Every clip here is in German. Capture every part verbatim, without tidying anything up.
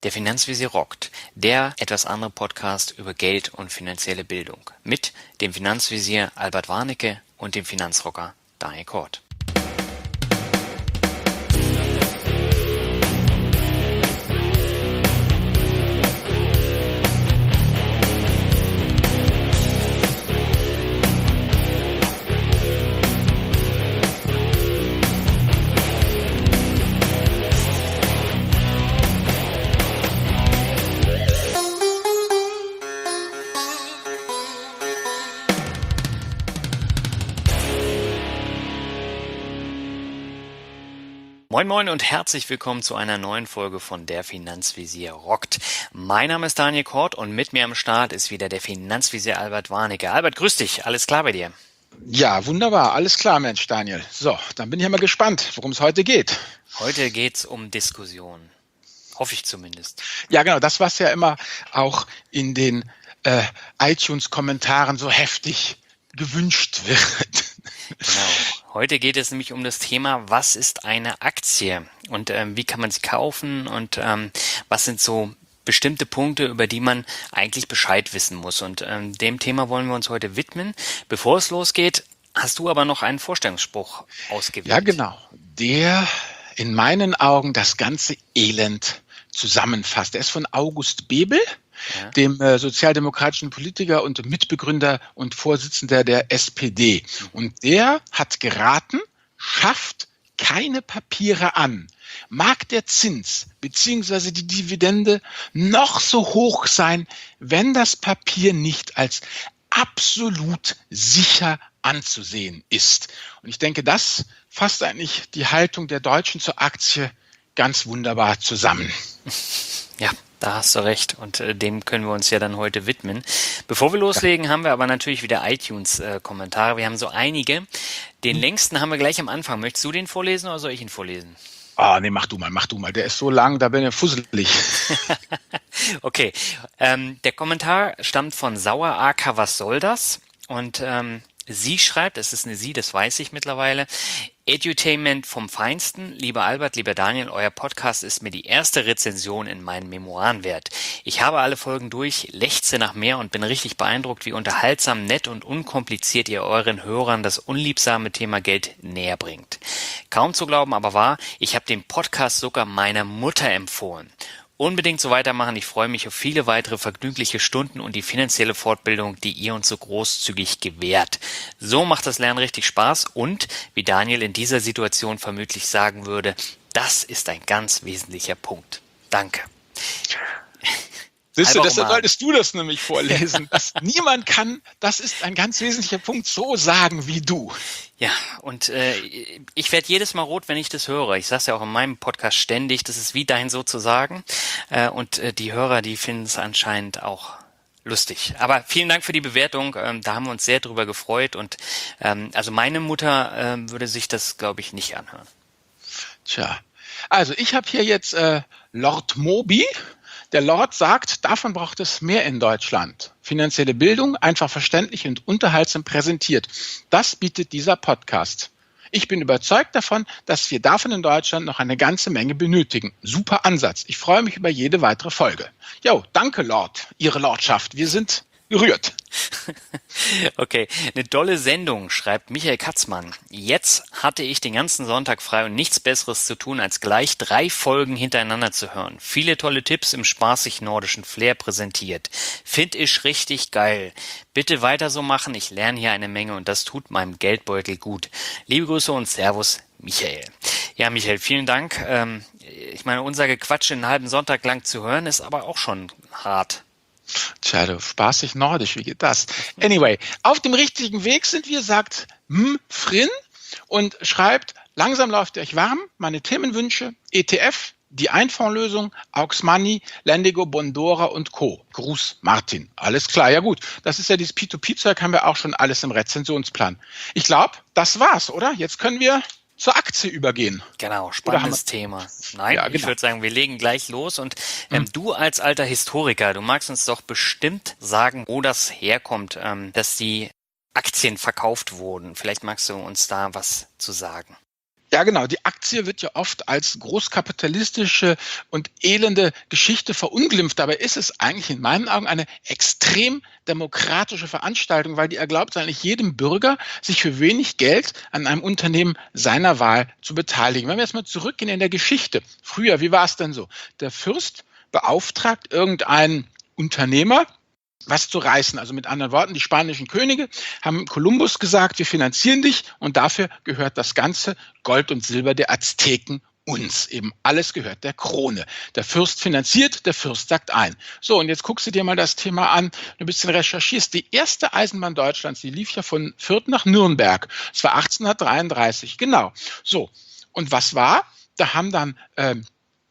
Der Finanzvisier rockt, der etwas andere Podcast über Geld und finanzielle Bildung mit dem Finanzvisier Albert Warnecke und dem Finanzrocker Daniel Kort. Moin Moin und herzlich willkommen zu einer neuen Folge von Der Finanzvisier rockt. Mein Name ist Daniel Kort und mit mir am Start ist wieder der Finanzvisier Albert Warnecke. Albert, grüß dich, alles klar bei dir? Ja, wunderbar, alles klar, Mensch, Daniel. So, dann bin ich ja mal gespannt, worum es heute geht. Heute geht's um Diskussion. Hoffe ich zumindest. Ja, genau, das, was ja immer auch in den äh, iTunes-Kommentaren so heftig gewünscht wird. Genau. Heute geht es nämlich um das Thema, was ist eine Aktie und ähm, wie kann man sie kaufen und ähm, was sind so bestimmte Punkte, über die man eigentlich Bescheid wissen muss. Und ähm, dem Thema wollen wir uns heute widmen. Bevor es losgeht, hast du aber noch einen Vorstellungsspruch ausgewählt. Ja, genau. Der in meinen Augen das ganze Elend zusammenfasst. Der ist von August Bebel. Ja. Dem äh, sozialdemokratischen Politiker und Mitbegründer und Vorsitzender der S P D. Und der hat geraten, schafft keine Papiere an. Mag der Zins bzw. die Dividende noch so hoch sein, wenn das Papier nicht als absolut sicher anzusehen ist. Und ich denke, das fasst eigentlich die Haltung der Deutschen zur Aktie ganz wunderbar zusammen. Ja. Da hast du recht und äh, dem können wir uns ja dann heute widmen. Bevor wir loslegen, haben wir aber natürlich wieder iTunes-Kommentare. Äh, wir haben so einige. Den hm. längsten haben wir gleich am Anfang. Möchtest du den vorlesen oder soll ich ihn vorlesen? Ah, nee, mach du mal, mach du mal. Der ist so lang, da bin ich fusselig. Okay, ähm, der Kommentar stammt von Sauer A K, was soll das? Und ähm, sie schreibt, es ist eine Sie, das weiß ich mittlerweile, Edutainment vom Feinsten. Lieber Albert, lieber Daniel, euer Podcast ist mir die erste Rezension in meinen Memoiren wert. Ich habe alle Folgen durch, lechze nach mehr und bin richtig beeindruckt, wie unterhaltsam, nett und unkompliziert ihr euren Hörern das unliebsame Thema Geld näher bringt. Kaum zu glauben, aber wahr, ich habe den Podcast sogar meiner Mutter empfohlen. Unbedingt so weitermachen. Ich freue mich auf viele weitere vergnügliche Stunden und die finanzielle Fortbildung, die ihr uns so großzügig gewährt. So macht das Lernen richtig Spaß und, wie Daniel in dieser Situation vermutlich sagen würde, das ist ein ganz wesentlicher Punkt. Danke. Siehst du, deshalb solltest du das nämlich vorlesen. Das niemand kann, das ist ein ganz wesentlicher Punkt, so sagen wie du. Ja, und äh, ich werde jedes Mal rot, wenn ich das höre. Ich sage es ja auch in meinem Podcast ständig, das ist wie dein sozusagen. Äh, und äh, die Hörer, die finden es anscheinend auch lustig. Aber vielen Dank für die Bewertung, ähm, da haben wir uns sehr drüber gefreut. Und ähm, also meine Mutter äh, würde sich das, glaube ich, nicht anhören. Tja, also ich habe hier jetzt äh, Lord Moby. Der Lord sagt, davon braucht es mehr in Deutschland. Finanzielle Bildung, einfach verständlich und unterhaltsam präsentiert. Das bietet dieser Podcast. Ich bin überzeugt davon, dass wir davon in Deutschland noch eine ganze Menge benötigen. Super Ansatz. Ich freue mich über jede weitere Folge. Jo, danke Lord, Ihre Lordschaft. Wir sind gerührt. Okay, eine tolle Sendung, schreibt Michael Katzmann. Jetzt hatte ich den ganzen Sonntag frei und nichts Besseres zu tun, als gleich drei Folgen hintereinander zu hören. Viele tolle Tipps im spaßig-nordischen Flair präsentiert. Find ich richtig geil. Bitte weiter so machen, ich lerne hier eine Menge und das tut meinem Geldbeutel gut. Liebe Grüße und Servus, Michael. Ja, Michael, vielen Dank. Ähm, ich meine, unser Gequatsche einen halben Sonntag lang zu hören, ist aber auch schon hart. Tja, du spaßig nordisch, wie geht das? Anyway, auf dem richtigen Weg sind wir, sagt M. Frin und schreibt, langsam läuft ihr euch warm, meine Themenwünsche, E T F, die Einfondslösung, Aux Money, Lendigo, Bondora und Co. Gruß, Martin. Alles klar, ja gut. Das ist ja dieses P zwei P-Zeug, haben wir auch schon alles im Rezensionsplan. Ich glaube, das war's, oder? Jetzt können wir zur Aktie übergehen. Genau, spannendes Thema. Nein, ja, genau. Ich würde sagen, wir legen gleich los. Und ähm, mhm. du als alter Historiker, du magst uns doch bestimmt sagen, wo das herkommt, ähm, dass die Aktien verkauft wurden. Vielleicht magst du uns da was zu sagen. Ja, genau. Die Aktie wird ja oft als großkapitalistische und elende Geschichte verunglimpft. Dabei ist es eigentlich in meinen Augen eine extrem demokratische Veranstaltung, weil die erlaubt eigentlich jedem Bürger, sich für wenig Geld an einem Unternehmen seiner Wahl zu beteiligen. Wenn wir jetzt mal zurückgehen in der Geschichte. Früher, wie war es denn so? Der Fürst beauftragt irgendeinen Unternehmer, was zu reißen. Also mit anderen Worten, die spanischen Könige haben Kolumbus gesagt, wir finanzieren dich und dafür gehört das ganze Gold und Silber der Azteken uns. Eben alles gehört der Krone. Der Fürst finanziert, der Fürst sagt ein. So, und jetzt guckst du dir mal das Thema an, du ein bisschen recherchierst. Die erste Eisenbahn Deutschlands, die lief ja von Fürth nach Nürnberg. Das war achtzehnhundertdreiunddreißig, genau. So, und was war? Da haben dann ähm,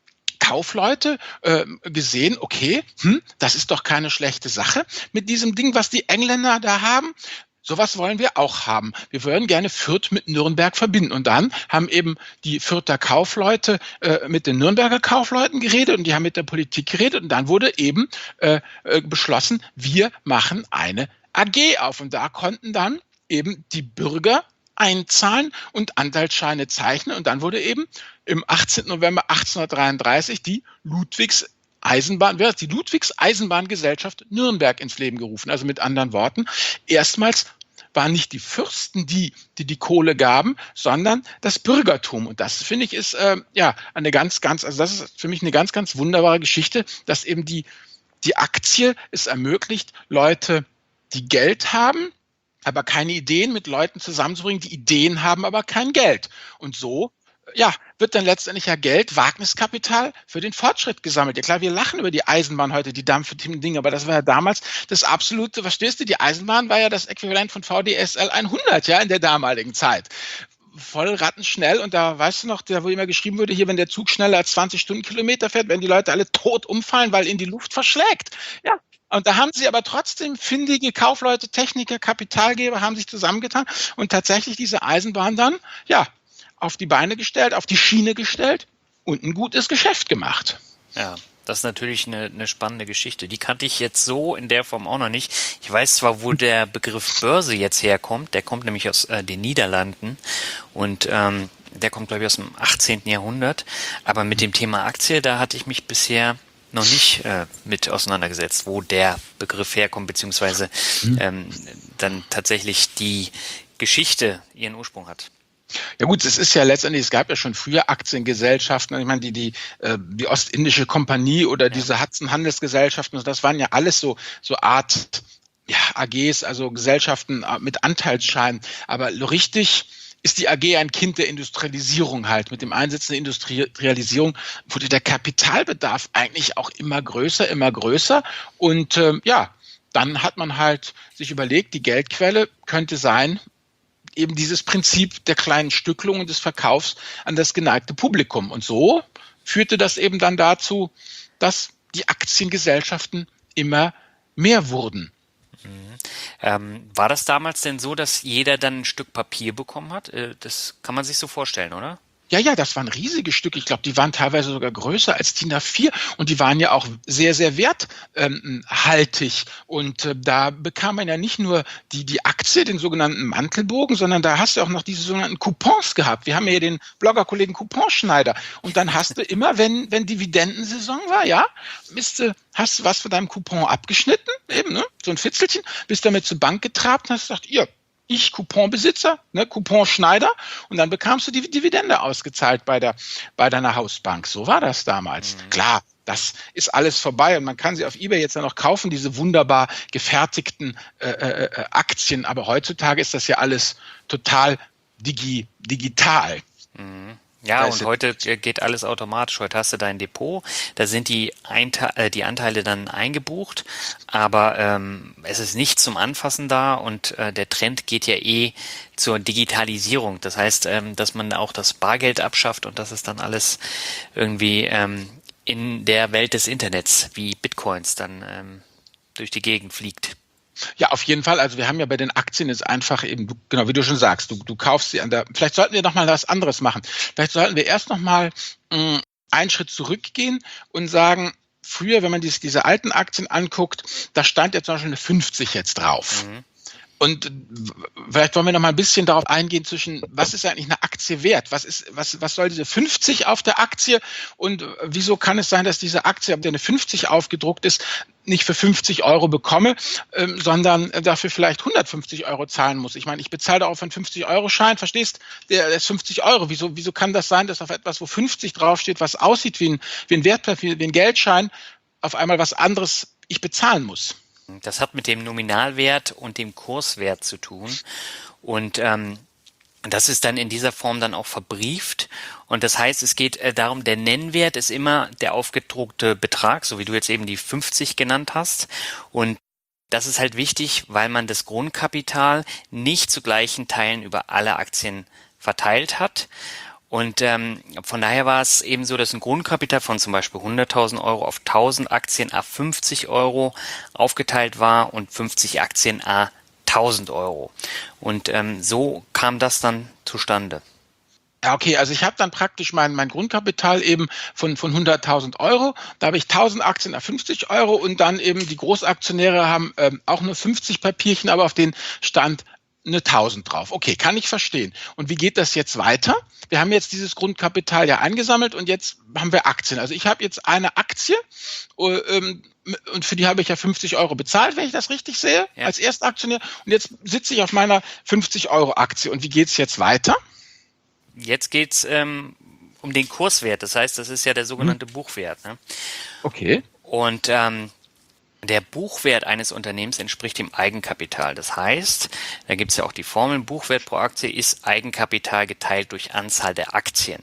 Kaufleute äh, gesehen, okay, hm, das ist doch keine schlechte Sache mit diesem Ding, was die Engländer da haben. Sowas wollen wir auch haben. Wir würden gerne Fürth mit Nürnberg verbinden. Und dann haben eben die Fürther Kaufleute äh, mit den Nürnberger Kaufleuten geredet und die haben mit der Politik geredet. Und dann wurde eben äh, äh, beschlossen, wir machen eine A G auf. Und da konnten dann eben die Bürger einzahlen und Anteilsscheine zeichnen. Und dann wurde eben im achtzehnten November achtzehnhundertdreiunddreißig die Ludwigs Eisenbahn, die Ludwigs Eisenbahngesellschaft Nürnberg ins Leben gerufen. Also mit anderen Worten, erstmals waren nicht die Fürsten die, die die Kohle gaben, sondern das Bürgertum. Und das, finde ich, ist äh, ja eine ganz, ganz, also das ist für mich eine ganz, ganz wunderbare Geschichte, dass eben die, die Aktie es ermöglicht, Leute, die Geld haben, aber keine Ideen, mit Leuten zusammenzubringen, die Ideen haben, aber kein Geld. Und so, ja, wird dann letztendlich ja Geld, Wagniskapital für den Fortschritt gesammelt. Ja klar, wir lachen über die Eisenbahn heute, die dampfenden Dinge, aber das war ja damals das absolute, verstehst du, die Eisenbahn war ja das Äquivalent von V D S L hundert, ja, in der damaligen Zeit. Voll rattenschnell und da, weißt du noch, da wo immer geschrieben wurde, hier, wenn der Zug schneller als zwanzig Stundenkilometer fährt, werden die Leute alle tot umfallen, weil ihn die Luft verschlägt. Ja. Und da haben sie aber trotzdem findige Kaufleute, Techniker, Kapitalgeber haben sich zusammengetan und tatsächlich diese Eisenbahn dann, ja, auf die Beine gestellt, auf die Schiene gestellt und ein gutes Geschäft gemacht. Ja, das ist natürlich eine, eine spannende Geschichte. Die kannte ich jetzt so in der Form auch noch nicht. Ich weiß zwar, wo der Begriff Börse jetzt herkommt. Der kommt nämlich aus äh, den Niederlanden und ähm, der kommt, glaube ich, aus dem achtzehnten Jahrhundert. Aber mit dem Thema Aktie, da hatte ich mich bisher noch nicht äh, mit auseinandergesetzt, wo der Begriff herkommt, beziehungsweise ähm, dann tatsächlich die Geschichte ihren Ursprung hat. Ja gut, es ist ja letztendlich, es gab ja schon früher Aktiengesellschaften, ich meine, die, die, äh, die Ostindische Kompanie oder ja. diese Hudson-Handelsgesellschaften, also das waren ja alles so, so Art ja, A Gs, also Gesellschaften mit Anteilsscheinen, aber richtig ist die A G ein Kind der Industrialisierung halt. Mit dem Einsetzen der Industrialisierung wurde der Kapitalbedarf eigentlich auch immer größer, immer größer. Und ähm, ja, dann hat man halt sich überlegt, die Geldquelle könnte sein, eben dieses Prinzip der kleinen Stückelung und des Verkaufs an das geneigte Publikum. Und so führte das eben dann dazu, dass die Aktiengesellschaften immer mehr wurden. Mhm. Ähm, war das damals denn so, dass jeder dann ein Stück Papier bekommen hat? Äh, das kann man sich so vorstellen, oder? Ja, ja, das waren riesige Stücke. Ich glaube, die waren teilweise sogar größer als D I N A vier und die waren ja auch sehr, sehr werthaltig. Und äh, da bekam man ja nicht nur die, die Aktie, den sogenannten Mantelbogen, sondern da hast du auch noch diese sogenannten Coupons gehabt. Wir haben ja hier den Bloggerkollegen Couponschneider. Und dann hast du immer, wenn, wenn Dividendensaison war, ja, bist du, hast du was von deinem Coupon abgeschnitten, eben, ne, so ein Fitzelchen, bist damit zur Bank getrabt und hast gesagt, ihr, ich Couponbesitzer, ne, Couponschneider, und dann bekamst du die Dividende ausgezahlt bei der, bei deiner Hausbank. So war das damals. Mhm. Klar, das ist alles vorbei und man kann sie auf eBay jetzt ja noch kaufen, diese wunderbar gefertigten äh, äh, Aktien. Aber heutzutage ist das ja alles total digi, digital. Mhm. Ja, und heute geht alles automatisch. Heute hast du dein Depot, da sind die, Einte- äh, die Anteile dann eingebucht, aber ähm, es ist nicht zum Anfassen da und äh, der Trend geht ja eh zur Digitalisierung. Das heißt, ähm, dass man auch das Bargeld abschafft und dass es dann alles irgendwie ähm, in der Welt des Internets wie Bitcoins dann ähm, durch die Gegend fliegt. Ja, auf jeden Fall. Also wir haben ja bei den Aktien jetzt einfach eben, du, genau wie du schon sagst, du, du kaufst sie an der, vielleicht sollten wir noch mal was anderes machen. Vielleicht sollten wir erst noch mal mh, einen Schritt zurückgehen und sagen, früher, wenn man sich diese alten Aktien anguckt, da stand jetzt zum Beispiel eine fünfzig jetzt drauf. Mhm. Und vielleicht wollen wir noch mal ein bisschen darauf eingehen zwischen, was ist eigentlich eine Aktie wert? Was ist, was, was soll diese fünfzig auf der Aktie? Und wieso kann es sein, dass diese Aktie, der eine fünfzig aufgedruckt ist, nicht für fünfzig Euro bekomme, ähm, sondern dafür vielleicht hundertfünfzig Euro zahlen muss? Ich meine, ich bezahle darauf einen fünfzig-Euro-Schein, verstehst? Der, der ist fünfzig Euro. Wieso, wieso kann das sein, dass auf etwas, wo fünfzig draufsteht, was aussieht wie ein, wie ein Wertpapier, wie ein Geldschein, auf einmal was anderes ich bezahlen muss? Das hat mit dem Nominalwert und dem Kurswert zu tun. Und ähm, das ist dann in dieser Form dann auch verbrieft. Und das heißt, es geht äh, darum, der Nennwert ist immer der aufgedruckte Betrag, so wie du jetzt eben die fünfzig genannt hast. Und das ist halt wichtig, weil man das Grundkapital nicht zu gleichen Teilen über alle Aktien verteilt hat. Und ähm, von daher war es eben so, dass ein Grundkapital von zum Beispiel hunderttausend Euro auf tausend Aktien à fünfzig Euro aufgeteilt war und fünfzig Aktien à tausend Euro. Und ähm, so kam das dann zustande. Ja, okay, also ich habe dann praktisch mein, mein Grundkapital eben von, von hunderttausend Euro. Da habe ich tausend Aktien à fünfzig Euro und dann eben die Großaktionäre haben ähm, auch nur fünfzig Papierchen, aber auf den stand eine tausend drauf. Okay, kann ich verstehen. Und wie geht das jetzt weiter? Wir haben jetzt dieses Grundkapital ja eingesammelt und jetzt haben wir Aktien. Also ich habe jetzt eine Aktie ähm, und für die habe ich ja fünfzig Euro bezahlt, wenn ich das richtig sehe, ja, als Erstaktionär. Und jetzt sitze ich auf meiner fünfzig Euro Aktie. Und wie geht es jetzt weiter? Jetzt geht es ähm, um den Kurswert. Das heißt, das ist ja der sogenannte hm. Buchwert. Ne? Okay. Und ähm, der Buchwert eines Unternehmens entspricht dem Eigenkapital. Das heißt, da gibt es ja auch die Formel, Buchwert pro Aktie ist Eigenkapital geteilt durch Anzahl der Aktien.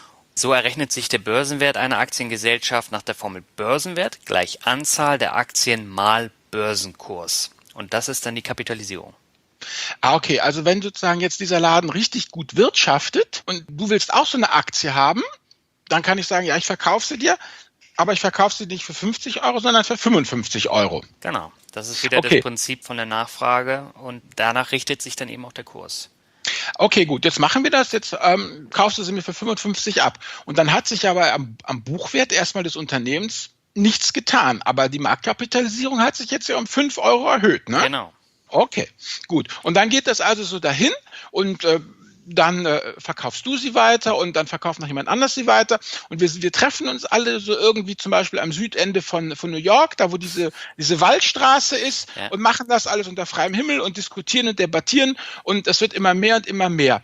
So errechnet sich der Börsenwert einer Aktiengesellschaft nach der Formel Börsenwert gleich Anzahl der Aktien mal Börsenkurs. Und das ist dann die Kapitalisierung. Ah, okay, also wenn sozusagen jetzt dieser Laden richtig gut wirtschaftet und du willst auch so eine Aktie haben, dann kann ich sagen, ja, ich verkaufe sie dir. Aber ich verkaufe sie nicht für fünfzig Euro, sondern für fünfundfünfzig Euro. Genau, das ist wieder okay. Das Prinzip von der Nachfrage und danach richtet sich dann eben auch der Kurs. Okay, gut, jetzt machen wir das. Jetzt ähm, kaufst du sie mir für fünfundfünfzig ab. Und dann hat sich aber am, am Buchwert erstmal des Unternehmens nichts getan. Aber die Marktkapitalisierung hat sich jetzt ja um fünf Euro erhöht, ne? Genau. Okay, gut. Und dann geht das also so dahin und äh, dann äh, verkaufst du sie weiter und dann verkauft noch jemand anders sie weiter und wir, wir treffen uns alle so irgendwie zum Beispiel am Südende von, von New York, da wo diese, diese Waldstraße ist, ja, und machen das alles unter freiem Himmel und diskutieren und debattieren und es wird immer mehr und immer mehr.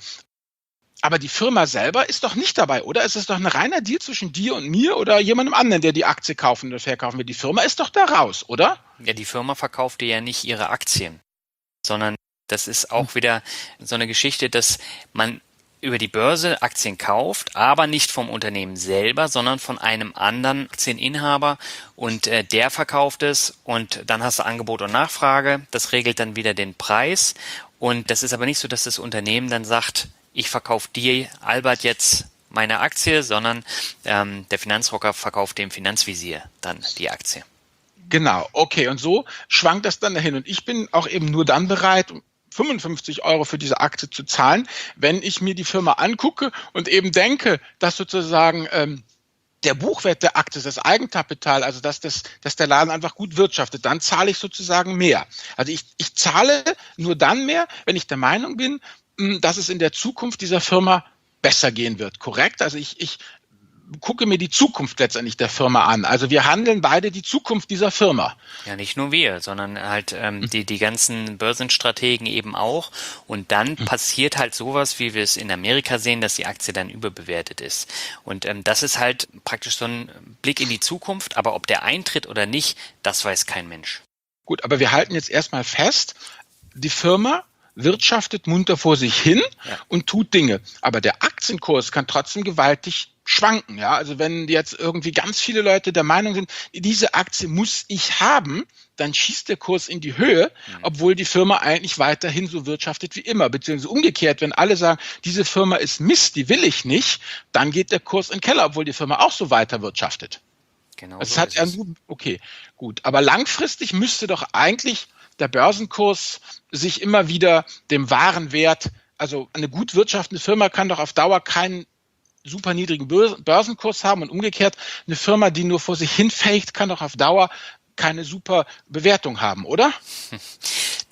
Aber die Firma selber ist doch nicht dabei, oder? Es ist doch ein reiner Deal zwischen dir und mir oder jemandem anderen, der die Aktie kaufen oder verkaufen will. Die Firma ist doch da raus, oder? Ja, die Firma verkauft dir ja nicht ihre Aktien, sondern das ist auch wieder so eine Geschichte, dass man über die Börse Aktien kauft, aber nicht vom Unternehmen selber, sondern von einem anderen Aktieninhaber und äh, der verkauft es und dann hast du Angebot und Nachfrage. Das regelt dann wieder den Preis und das ist aber nicht so, dass das Unternehmen dann sagt, ich verkaufe dir, Albert, jetzt meine Aktie, sondern ähm, der Finanzrocker verkauft dem Finanzvisier dann die Aktie. Genau, okay, und so schwankt das dann dahin und ich bin auch eben nur dann bereit, fünfundfünfzig Euro für diese Aktie zu zahlen, wenn ich mir die Firma angucke und eben denke, dass sozusagen ähm, der Buchwert der Aktie, das Eigenkapital, also dass, das, dass der Laden einfach gut wirtschaftet, dann zahle ich sozusagen mehr. Also ich, ich zahle nur dann mehr, wenn ich der Meinung bin, dass es in der Zukunft dieser Firma besser gehen wird. Korrekt? Also ich, ich gucke mir die Zukunft letztendlich der Firma an. Also wir handeln beide die Zukunft dieser Firma. Ja, nicht nur wir, sondern halt ähm, die, die ganzen Börsenstrategen eben auch. Und dann hm. passiert halt sowas, wie wir es in Amerika sehen, dass die Aktie dann überbewertet ist. Und ähm, das ist halt praktisch so ein Blick in die Zukunft. Aber ob der eintritt oder nicht, das weiß kein Mensch. Gut, aber wir halten jetzt erstmal fest, die Firma wirtschaftet munter vor sich hin, ja, und tut Dinge. Aber der Aktienkurs kann trotzdem gewaltig schwanken. Ja, also wenn jetzt irgendwie ganz viele Leute der Meinung sind, diese Aktie muss ich haben, dann schießt der Kurs in die Höhe, mhm, obwohl die Firma eigentlich weiterhin so wirtschaftet wie immer. Beziehungsweise umgekehrt, wenn alle sagen, diese Firma ist Mist, die will ich nicht, dann geht der Kurs in den Keller, obwohl die Firma auch so weiter wirtschaftet. Genau. Also so es hat er nur, okay, gut. Aber langfristig müsste doch eigentlich der Börsenkurs sich immer wieder dem wahren Wert, also eine gut wirtschaftende Firma kann doch auf Dauer keinen super niedrigen Börsenkurs haben und umgekehrt, eine Firma, die nur vor sich hin faked, kann doch auf Dauer keine super Bewertung haben, oder?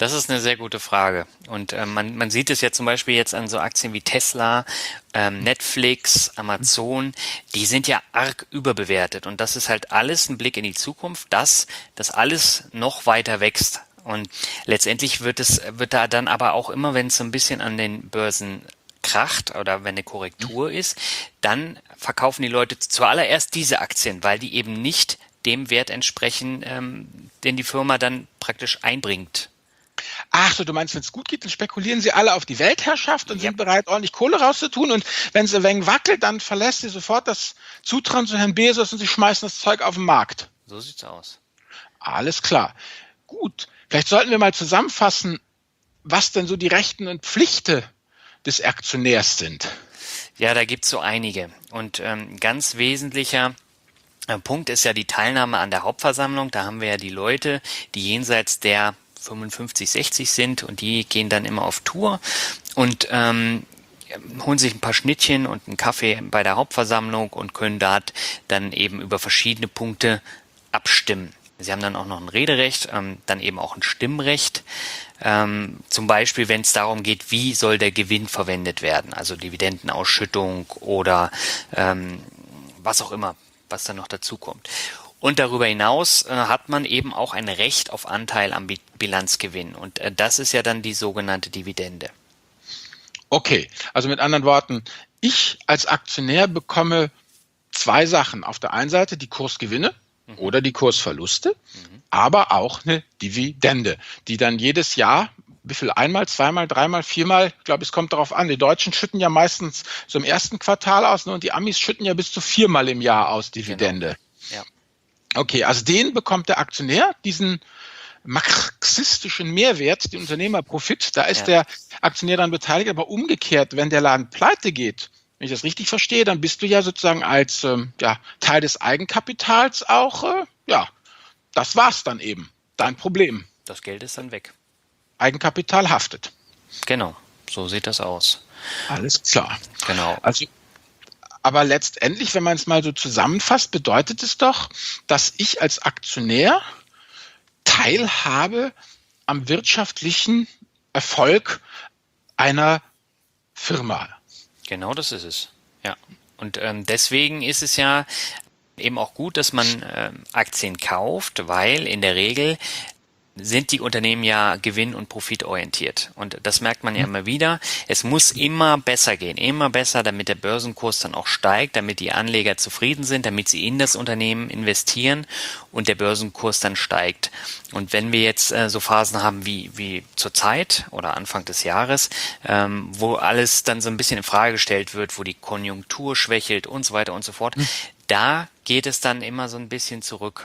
Das ist eine sehr gute Frage. Und äh, man, man sieht es ja zum Beispiel jetzt an so Aktien wie Tesla, ähm, Netflix, Amazon, die sind ja arg überbewertet. Und das ist halt alles ein Blick in die Zukunft, dass das alles noch weiter wächst. Und letztendlich wird es, wird da dann aber auch immer, wenn es so ein bisschen an den Börsen kracht oder wenn eine Korrektur ist, dann verkaufen die Leute zuallererst diese Aktien, weil die eben nicht dem Wert entsprechen, ähm, den die Firma dann praktisch einbringt. Ach so, du meinst, wenn es gut geht, dann spekulieren sie alle auf die Weltherrschaft und Ja. sind bereit, ordentlich Kohle rauszutun. Und wenn es ein wenig wackelt, dann verlässt sie sofort das Zutrauen zu Herrn Bezos und sie schmeißen das Zeug auf den Markt. So sieht's aus. Alles klar. Gut, vielleicht sollten wir mal zusammenfassen, was denn so die Rechten und Pflichten des Aktionärs sind. Ja, da gibt's so einige. Und ähm, ganz wesentlicher äh, Punkt ist ja die Teilnahme an der Hauptversammlung. Da haben wir ja die Leute, die jenseits der fünfundfünfzig, sechzig sind und die gehen dann immer auf Tour und ähm, holen sich ein paar Schnittchen und einen Kaffee bei der Hauptversammlung und können dort dann eben über verschiedene Punkte abstimmen. Sie haben dann auch noch ein Rederecht, ähm, dann eben auch ein Stimmrecht. Ähm, zum Beispiel, wenn es darum geht, wie soll der Gewinn verwendet werden, also Dividendenausschüttung oder ähm, was auch immer, was dann noch dazu kommt. Und darüber hinaus äh, hat man eben auch ein Recht auf Anteil am Bi- Bilanzgewinn. Und äh, das ist ja dann die sogenannte Dividende. Okay, also mit anderen Worten, ich als Aktionär bekomme zwei Sachen. Auf der einen Seite die Kursgewinne mhm. oder die Kursverluste, mhm. aber auch eine Dividende, die dann jedes Jahr, wie viel, einmal, zweimal, dreimal, viermal, ich glaube, es kommt darauf an. Die Deutschen schütten ja meistens so im ersten Quartal aus, ne, und die Amis schütten ja bis zu viermal im Jahr aus Dividende. Genau. Ja. Okay, also den bekommt der Aktionär, diesen marxistischen Mehrwert, den Unternehmerprofit, da ist ja. der Aktionär dann beteiligt, aber umgekehrt, wenn der Laden pleite geht, wenn ich das richtig verstehe, dann bist du ja sozusagen als ähm, ja, Teil des Eigenkapitals auch, äh, ja, das war's dann eben, dein Problem. Das Geld ist dann weg. Eigenkapital haftet. Genau, so sieht das aus. Alles klar. Genau. Also Aber letztendlich, wenn man es mal so zusammenfasst, bedeutet es doch, dass ich als Aktionär teilhabe am wirtschaftlichen Erfolg einer Firma. Genau das ist es, ja. Und ähm, deswegen ist es ja eben auch gut, dass man ähm, Aktien kauft, weil in der Regel sind die Unternehmen ja gewinn- und profitorientiert. Und das merkt man ja immer wieder. Es muss immer besser gehen, immer besser, damit der Börsenkurs dann auch steigt, damit die Anleger zufrieden sind, damit sie in das Unternehmen investieren und der Börsenkurs dann steigt. Und wenn wir jetzt äh, so Phasen haben wie, wie zur Zeit oder Anfang des Jahres, ähm, wo alles dann so ein bisschen in Frage gestellt wird, wo die Konjunktur schwächelt und so weiter und so fort, da geht es dann immer so ein bisschen zurück.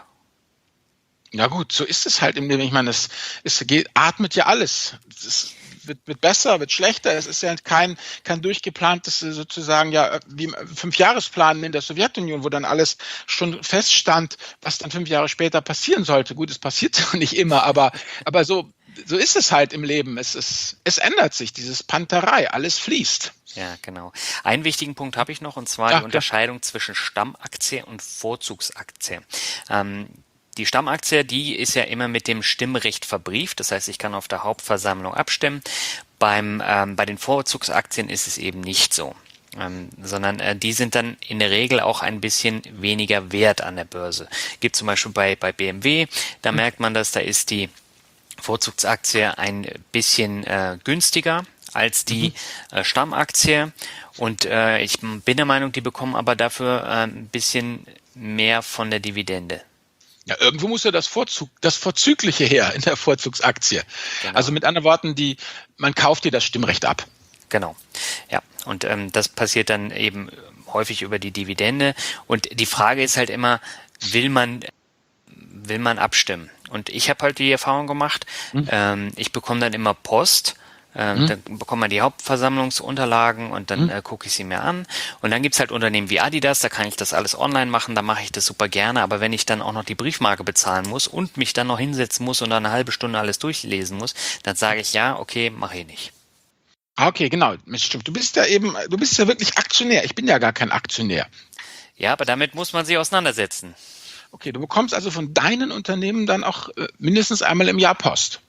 Ja gut, so ist es halt im Leben. Ich meine, es, es geht, atmet ja alles. Es wird, wird besser, wird schlechter. Es ist ja kein, kein durchgeplantes sozusagen ja wie im Fünfjahresplan in der Sowjetunion, wo dann alles schon feststand, was dann fünf Jahre später passieren sollte. Gut, es passiert ja nicht immer, aber, aber so, so ist es halt im Leben. Es, ist, es ändert sich, dieses Panterei, alles fließt. Ja, genau. Einen wichtigen Punkt habe ich noch, und zwar Ja, die Unterscheidung zwischen Stammaktie und Vorzugsaktie. Ähm, Die Stammaktie, die ist ja immer mit dem Stimmrecht verbrieft. Das heißt, ich kann auf der Hauptversammlung abstimmen. Beim, ähm, bei den Vorzugsaktien ist es eben nicht so. Ähm, sondern äh, die sind dann in der Regel auch ein bisschen weniger wert an der Börse. Gibt zum Beispiel bei, bei B M W, da merkt man das, da ist die Vorzugsaktie ein bisschen äh, günstiger als die äh, Stammaktie. Und äh, ich bin der Meinung, die bekommen aber dafür äh, ein bisschen mehr von der Dividende. Ja, irgendwo muss ja das Vorzug, das Vorzügliche her in der Vorzugsaktie. Genau. Also mit anderen Worten, die, man kauft dir das Stimmrecht ab. Genau, ja. Und ähm, das passiert dann eben häufig über die Dividende. Und die Frage ist halt immer, will man, will man abstimmen? Und ich habe halt die Erfahrung gemacht, hm. ähm, ich bekomme dann immer Post. Ähm, hm. Dann bekommt man die Hauptversammlungsunterlagen und dann hm. äh, gucke ich sie mir an. Und dann gibt's halt Unternehmen wie Adidas, da kann ich das alles online machen, da mache ich das super gerne. Aber wenn ich dann auch noch die Briefmarke bezahlen muss und mich dann noch hinsetzen muss und dann eine halbe Stunde alles durchlesen muss, dann sage ich ja, okay, mache ich nicht. Okay, genau, stimmt. Du bist ja eben, du bist ja wirklich Aktionär. Ich bin ja gar kein Aktionär. Ja, aber damit muss man sich auseinandersetzen. Okay, du bekommst also von deinen Unternehmen dann auch äh, mindestens einmal im Jahr Post.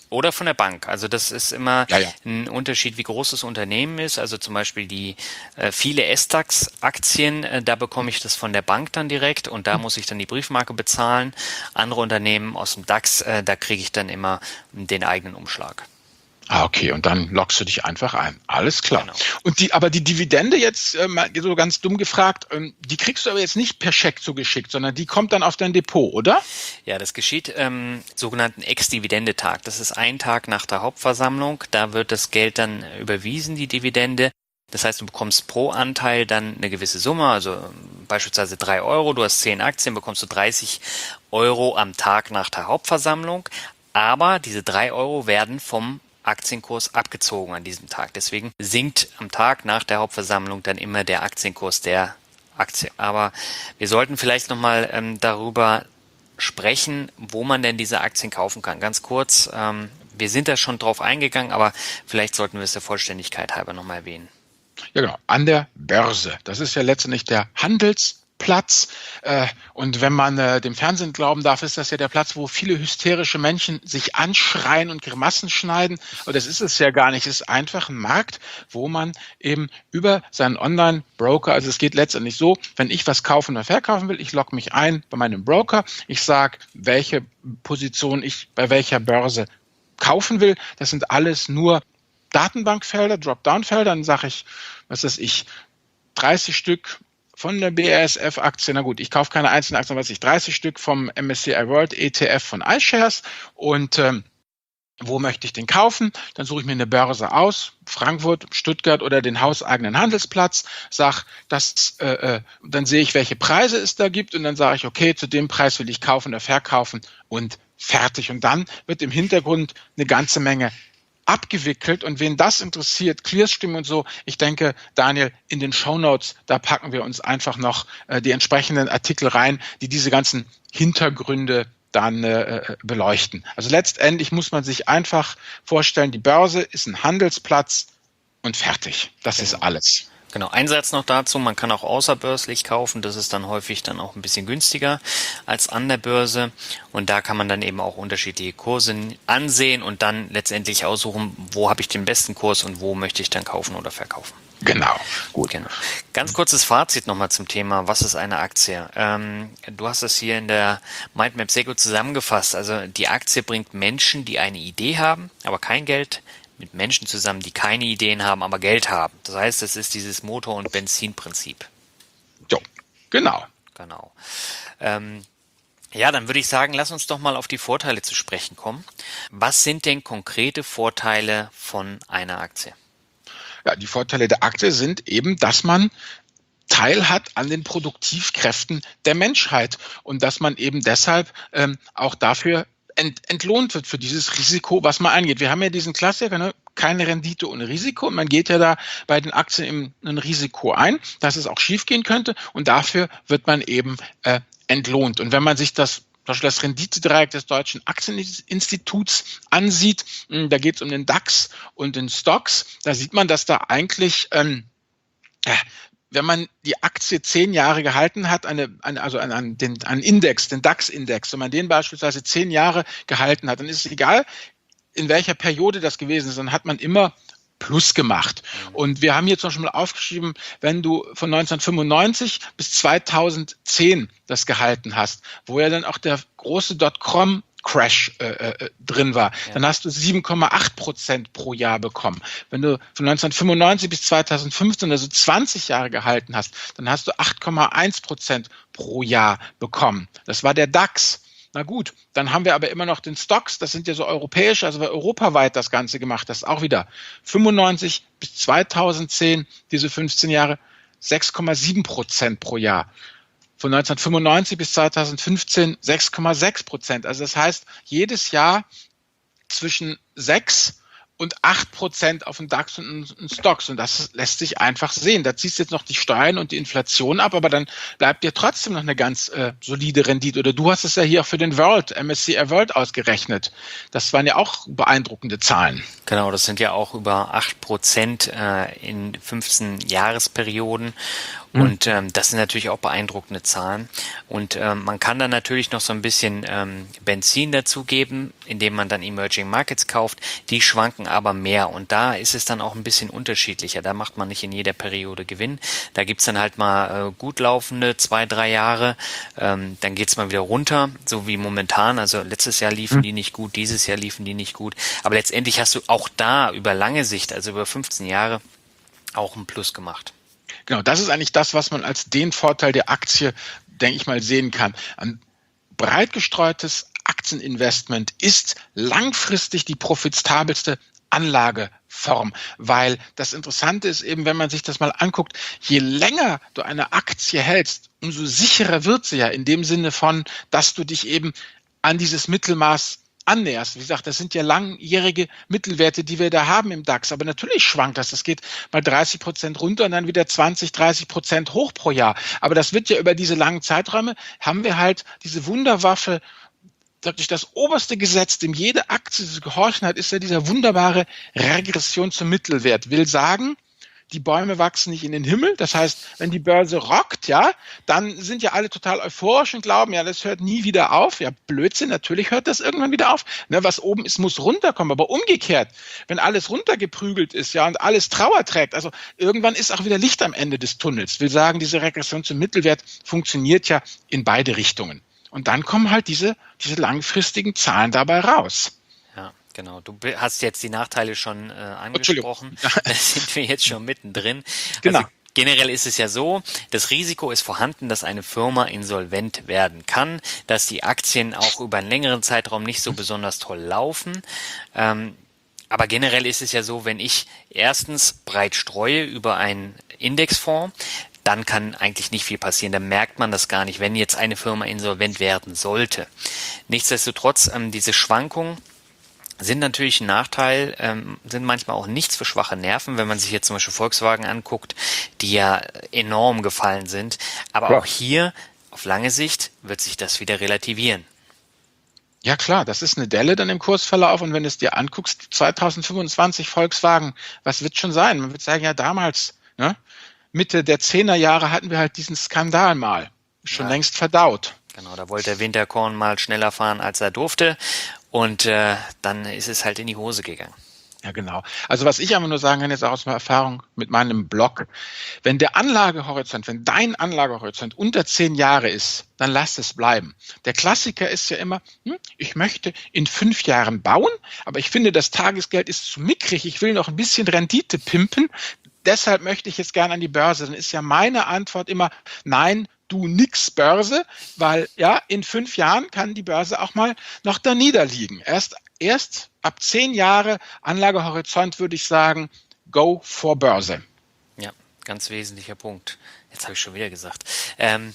Oder von der Bank. Also das ist immer Ja, ja. ein Unterschied, wie groß das Unternehmen ist. Also zum Beispiel die äh, viele S DAX-Aktien, äh, da bekomme ich das von der Bank dann direkt und da muss ich dann die Briefmarke bezahlen. Andere Unternehmen aus dem DAX, äh, da kriege ich dann immer den eigenen Umschlag. Ah, okay, und dann loggst du dich einfach ein. Alles klar. Genau. Und die, aber die Dividende jetzt, äh, mal so ganz dumm gefragt, ähm, die kriegst du aber jetzt nicht per Scheck zugeschickt, sondern die kommt dann auf dein Depot, oder? Ja, das geschieht ähm, sogenannten Ex-Dividendetag. Das ist ein Tag nach der Hauptversammlung. Da wird das Geld dann überwiesen, die Dividende. Das heißt, du bekommst pro Anteil dann eine gewisse Summe, also ähm, beispielsweise drei Euro. Du hast zehn Aktien, bekommst du dreißig Euro am Tag nach der Hauptversammlung. Aber diese drei Euro werden vom Aktienkurs abgezogen an diesem Tag. Deswegen sinkt am Tag nach der Hauptversammlung dann immer der Aktienkurs der Aktie. Aber wir sollten vielleicht nochmal ähm, darüber sprechen, wo man denn diese Aktien kaufen kann. Ganz kurz, ähm, wir sind da schon drauf eingegangen, aber vielleicht sollten wir es der Vollständigkeit halber nochmal erwähnen. Ja, genau, an der Börse. Das ist ja letztendlich der Handelsplatz. Äh, und wenn man äh, dem Fernsehen glauben darf, ist das ja der Platz, wo viele hysterische Menschen sich anschreien und Grimassen schneiden. Aber das ist es ja gar nicht. Es ist einfach ein Markt, wo man eben über seinen Online-Broker, also es geht letztendlich so, wenn ich was kaufen oder verkaufen will, ich logge mich ein bei meinem Broker, ich sage, welche Position ich bei welcher Börse kaufen will. Das sind alles nur Datenbankfelder, Dropdown-Felder. Dann sage ich, was weiß ich, dreißig Stück von der B A S F-Aktie, na gut, ich kaufe keine einzelnen Aktien, was ich, dreißig Stück vom M S C I World E T F von iShares und ähm, wo möchte ich den kaufen? Dann suche ich mir eine Börse aus, Frankfurt, Stuttgart oder den hauseigenen Handelsplatz, sag, das, äh, äh, dann sehe ich, welche Preise es da gibt und dann sage ich, okay, zu dem Preis will ich kaufen oder verkaufen und fertig. Und dann wird im Hintergrund eine ganze Menge abgewickelt und wen das interessiert, Clearstream und so, ich denke, Daniel, in den Shownotes, da packen wir uns einfach noch äh, die entsprechenden Artikel rein, die diese ganzen Hintergründe dann äh, beleuchten. Also letztendlich muss man sich einfach vorstellen, die Börse ist ein Handelsplatz und fertig. Das Genau. ist alles. Genau, ein Satz noch dazu, man kann auch außerbörslich kaufen, das ist dann häufig dann auch ein bisschen günstiger als an der Börse und da kann man dann eben auch unterschiedliche Kurse ansehen und dann letztendlich aussuchen, wo habe ich den besten Kurs und wo möchte ich dann kaufen oder verkaufen. Genau, gut. Genau. Ganz kurzes Fazit nochmal zum Thema, was ist eine Aktie? Ähm, du hast das hier in der Mindmap sehr gut zusammengefasst, also die Aktie bringt Menschen, die eine Idee haben, aber kein Geld, mit Menschen zusammen, die keine Ideen haben, aber Geld haben. Das heißt, es ist dieses Motor- und Benzinprinzip. Jo, genau. Genau. Ähm, ja, dann würde ich sagen, lass uns doch mal auf die Vorteile zu sprechen kommen. Was sind denn konkrete Vorteile von einer Aktie? Ja, die Vorteile der Aktie sind eben, dass man Teil hat an den Produktivkräften der Menschheit und dass man eben deshalb ähm, auch dafür ent, entlohnt wird für dieses Risiko, was man eingeht. Wir haben ja diesen Klassiker, ne? Keine Rendite ohne Risiko. Und man geht ja da bei den Aktien eben ein Risiko ein, dass es auch schiefgehen könnte. Und dafür wird man eben äh, entlohnt. Und wenn man sich das zum Beispiel das Renditedreieck des Deutschen Aktieninstituts ansieht, da geht es um den DAX und den Stocks, da sieht man, dass da eigentlich ähm, ja, wenn man die Aktie zehn Jahre gehalten hat, eine, eine, also einen, den, einen Index, den DAX-Index, wenn man den beispielsweise zehn Jahre gehalten hat, dann ist es egal, in welcher Periode das gewesen ist, dann hat man immer Plus gemacht. Und wir haben hier zum Beispiel mal aufgeschrieben, wenn du von neunzehnhundertfünfundneunzig bis zweitausendzehn das gehalten hast, wo ja dann auch der große Dotcom Crash äh, äh, drin war, ja. Dann hast du sieben Komma acht Prozent pro Jahr bekommen. Wenn du von neunzehnhundertfünfundneunzig bis zweitausendfünfzehn, also zwanzig Jahre gehalten hast, dann hast du acht Komma eins Prozent pro Jahr bekommen. Das war der DAX. Na gut, dann haben wir aber immer noch den Stocks, das sind ja so europäische, also europaweit das Ganze gemacht, das ist auch wieder fünfundneunzig bis zweitausendzehn, diese fünfzehn Jahre, sechs Komma sieben Prozent pro Jahr. Von neunzehnhundertfünfundneunzig bis zweitausendfünfzehn sechs Komma sechs Prozent. Also das heißt, jedes Jahr zwischen sechs und acht Prozent auf den DAX und den Stocks. Und das lässt sich einfach sehen. Da ziehst du jetzt noch die Steuern und die Inflation ab, aber dann bleibt dir trotzdem noch eine ganz äh, solide Rendite. Oder du hast es ja hier auch für den World, M S C I World ausgerechnet. Das waren ja auch beeindruckende Zahlen. Genau, das sind ja auch über acht Prozent äh, in fünfzehn Jahresperioden. Und ähm, das sind natürlich auch beeindruckende Zahlen. Und ähm, man kann dann natürlich noch so ein bisschen ähm, Benzin dazugeben, indem man dann Emerging Markets kauft. Die schwanken aber mehr. Und da ist es dann auch ein bisschen unterschiedlicher. Da macht man nicht in jeder Periode Gewinn. Da gibt's dann halt mal äh, gut laufende zwei, drei Jahre. Ähm, dann geht's mal wieder runter, so wie momentan. Also letztes Jahr liefen die nicht gut, dieses Jahr liefen die nicht gut. Aber letztendlich hast du auch da über lange Sicht, also über fünfzehn Jahre, auch einen Plus gemacht. Genau, das ist eigentlich das, was man als den Vorteil der Aktie, denke ich mal, sehen kann. Ein breit gestreutes Aktieninvestment ist langfristig die profitabelste Anlageform, weil das Interessante ist eben, wenn man sich das mal anguckt, je länger du eine Aktie hältst, umso sicherer wird sie ja in dem Sinne von, dass du dich eben an dieses Mittelmaß annäherst. Wie gesagt, das sind ja langjährige Mittelwerte, die wir da haben im DAX. Aber natürlich schwankt das. Das geht mal dreißig Prozent runter und dann wieder zwanzig, dreißig Prozent hoch pro Jahr. Aber das wird ja über diese langen Zeiträume, haben wir halt diese Wunderwaffe, wirklich das oberste Gesetz, dem jede Aktie zu gehorchen hat, ist ja dieser wunderbare Regression zum Mittelwert. Will sagen, die Bäume wachsen nicht in den Himmel. Das heißt, wenn die Börse rockt, ja, dann sind ja alle total euphorisch und glauben, ja, das hört nie wieder auf. Ja, Blödsinn, natürlich hört das irgendwann wieder auf. Ne, was oben ist, muss runterkommen. Aber umgekehrt, wenn alles runtergeprügelt ist, ja, und alles Trauer trägt, also irgendwann ist auch wieder Licht am Ende des Tunnels. Will sagen, diese Regression zum Mittelwert funktioniert ja in beide Richtungen. Und dann kommen halt diese, diese langfristigen Zahlen dabei raus. Ja, genau. Du hast jetzt die Nachteile schon äh, angesprochen. Da sind wir jetzt schon mittendrin. Genau. Also generell ist es ja so, das Risiko ist vorhanden, dass eine Firma insolvent werden kann, dass die Aktien auch über einen längeren Zeitraum nicht so besonders toll laufen. Ähm, aber generell ist es ja so, wenn ich erstens breit streue über einen Indexfonds, dann kann eigentlich nicht viel passieren. Dann merkt man das gar nicht, wenn jetzt eine Firma insolvent werden sollte. Nichtsdestotrotz, ähm, diese Schwankungen sind natürlich ein Nachteil, ähm, sind manchmal auch nichts für schwache Nerven, wenn man sich jetzt zum Beispiel Volkswagen anguckt, die ja enorm gefallen sind. Aber Ja. auch hier, auf lange Sicht, wird sich das wieder relativieren. Ja klar, das ist eine Delle dann im Kursverlauf und wenn du es dir anguckst, zwanzig fünfundzwanzig Volkswagen, was wird schon sein? Man wird sagen, ja damals, ne, Mitte der zehner Jahre hatten wir halt diesen Skandal mal, schon Ja. längst verdaut. Genau, da wollte der Winterkorn mal schneller fahren, als er durfte und äh, dann ist es halt in die Hose gegangen. Ja, genau. Also was ich aber nur sagen kann, jetzt auch aus meiner Erfahrung mit meinem Blog, wenn der Anlagehorizont, wenn dein Anlagehorizont unter zehn Jahre ist, dann lass es bleiben. Der Klassiker ist ja immer, hm, ich möchte in fünf Jahren bauen, aber ich finde, das Tagesgeld ist zu mickrig, ich will noch ein bisschen Rendite pimpen, deshalb möchte ich jetzt gerne an die Börse. Dann ist ja meine Antwort immer, nein, du nix Börse, weil ja, in fünf Jahren kann die Börse auch mal noch da niederliegen. Erst, erst ab zehn Jahre Anlagehorizont würde ich sagen, go for Börse. Ja, ganz wesentlicher Punkt. Jetzt habe ich schon wieder gesagt. Ähm.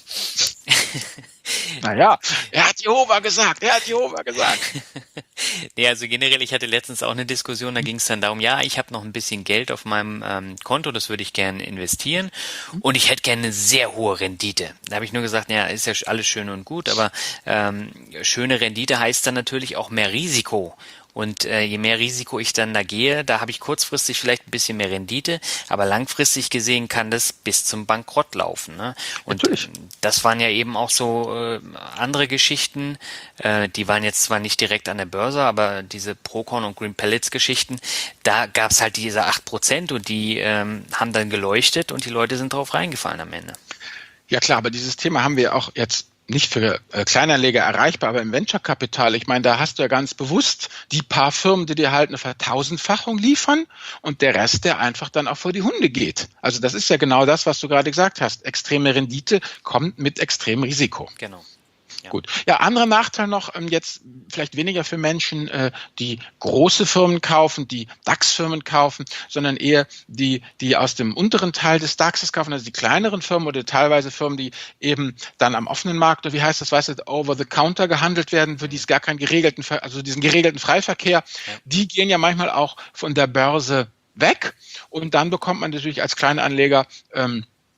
Naja, er hat Jehova gesagt, er hat Jehova gesagt. Nee, also generell, ich hatte letztens auch eine Diskussion, da ging es dann darum, ja, ich habe noch ein bisschen Geld auf meinem ähm, Konto, das würde ich gerne investieren und ich hätte gerne eine sehr hohe Rendite. Da habe ich nur gesagt, ja, ist ja alles schön und gut, aber ähm, schöne Rendite heißt dann natürlich auch mehr Risiko. Und äh, je mehr Risiko ich dann da gehe, da habe ich kurzfristig vielleicht ein bisschen mehr Rendite, aber langfristig gesehen kann das bis zum Bankrott laufen. Ne? Und Natürlich. das waren ja eben auch so äh, andere Geschichten, äh, die waren jetzt zwar nicht direkt an der Börse, aber diese Procon und Green Pellets Geschichten, da gab es halt diese acht Prozent und die ähm, haben dann geleuchtet und die Leute sind drauf reingefallen am Ende. Ja klar, aber dieses Thema haben wir auch jetzt nicht für äh, Kleinanleger erreichbar, aber im Venture-Kapital, ich meine, da hast du ja ganz bewusst die paar Firmen, die dir halt eine Vertausendfachung liefern und der Rest, der einfach dann auch vor die Hunde geht. Also das ist ja genau das, was du gerade gesagt hast. Extreme Rendite kommt mit extremem Risiko. Genau. Ja. Gut. Ja, anderer Nachteil noch, ähm, jetzt vielleicht weniger für Menschen, äh, die große Firmen kaufen, die DAX-Firmen kaufen, sondern eher die, die aus dem unteren Teil des DAXes kaufen, also die kleineren Firmen oder teilweise Firmen, die eben dann am offenen Markt, oder wie heißt das, weißt du, over the counter gehandelt werden, für die es gar keinen geregelten, Ver- also diesen geregelten Freiverkehr, Ja. die gehen ja manchmal auch von der Börse weg und dann bekommt man natürlich als Kleinanleger ähm,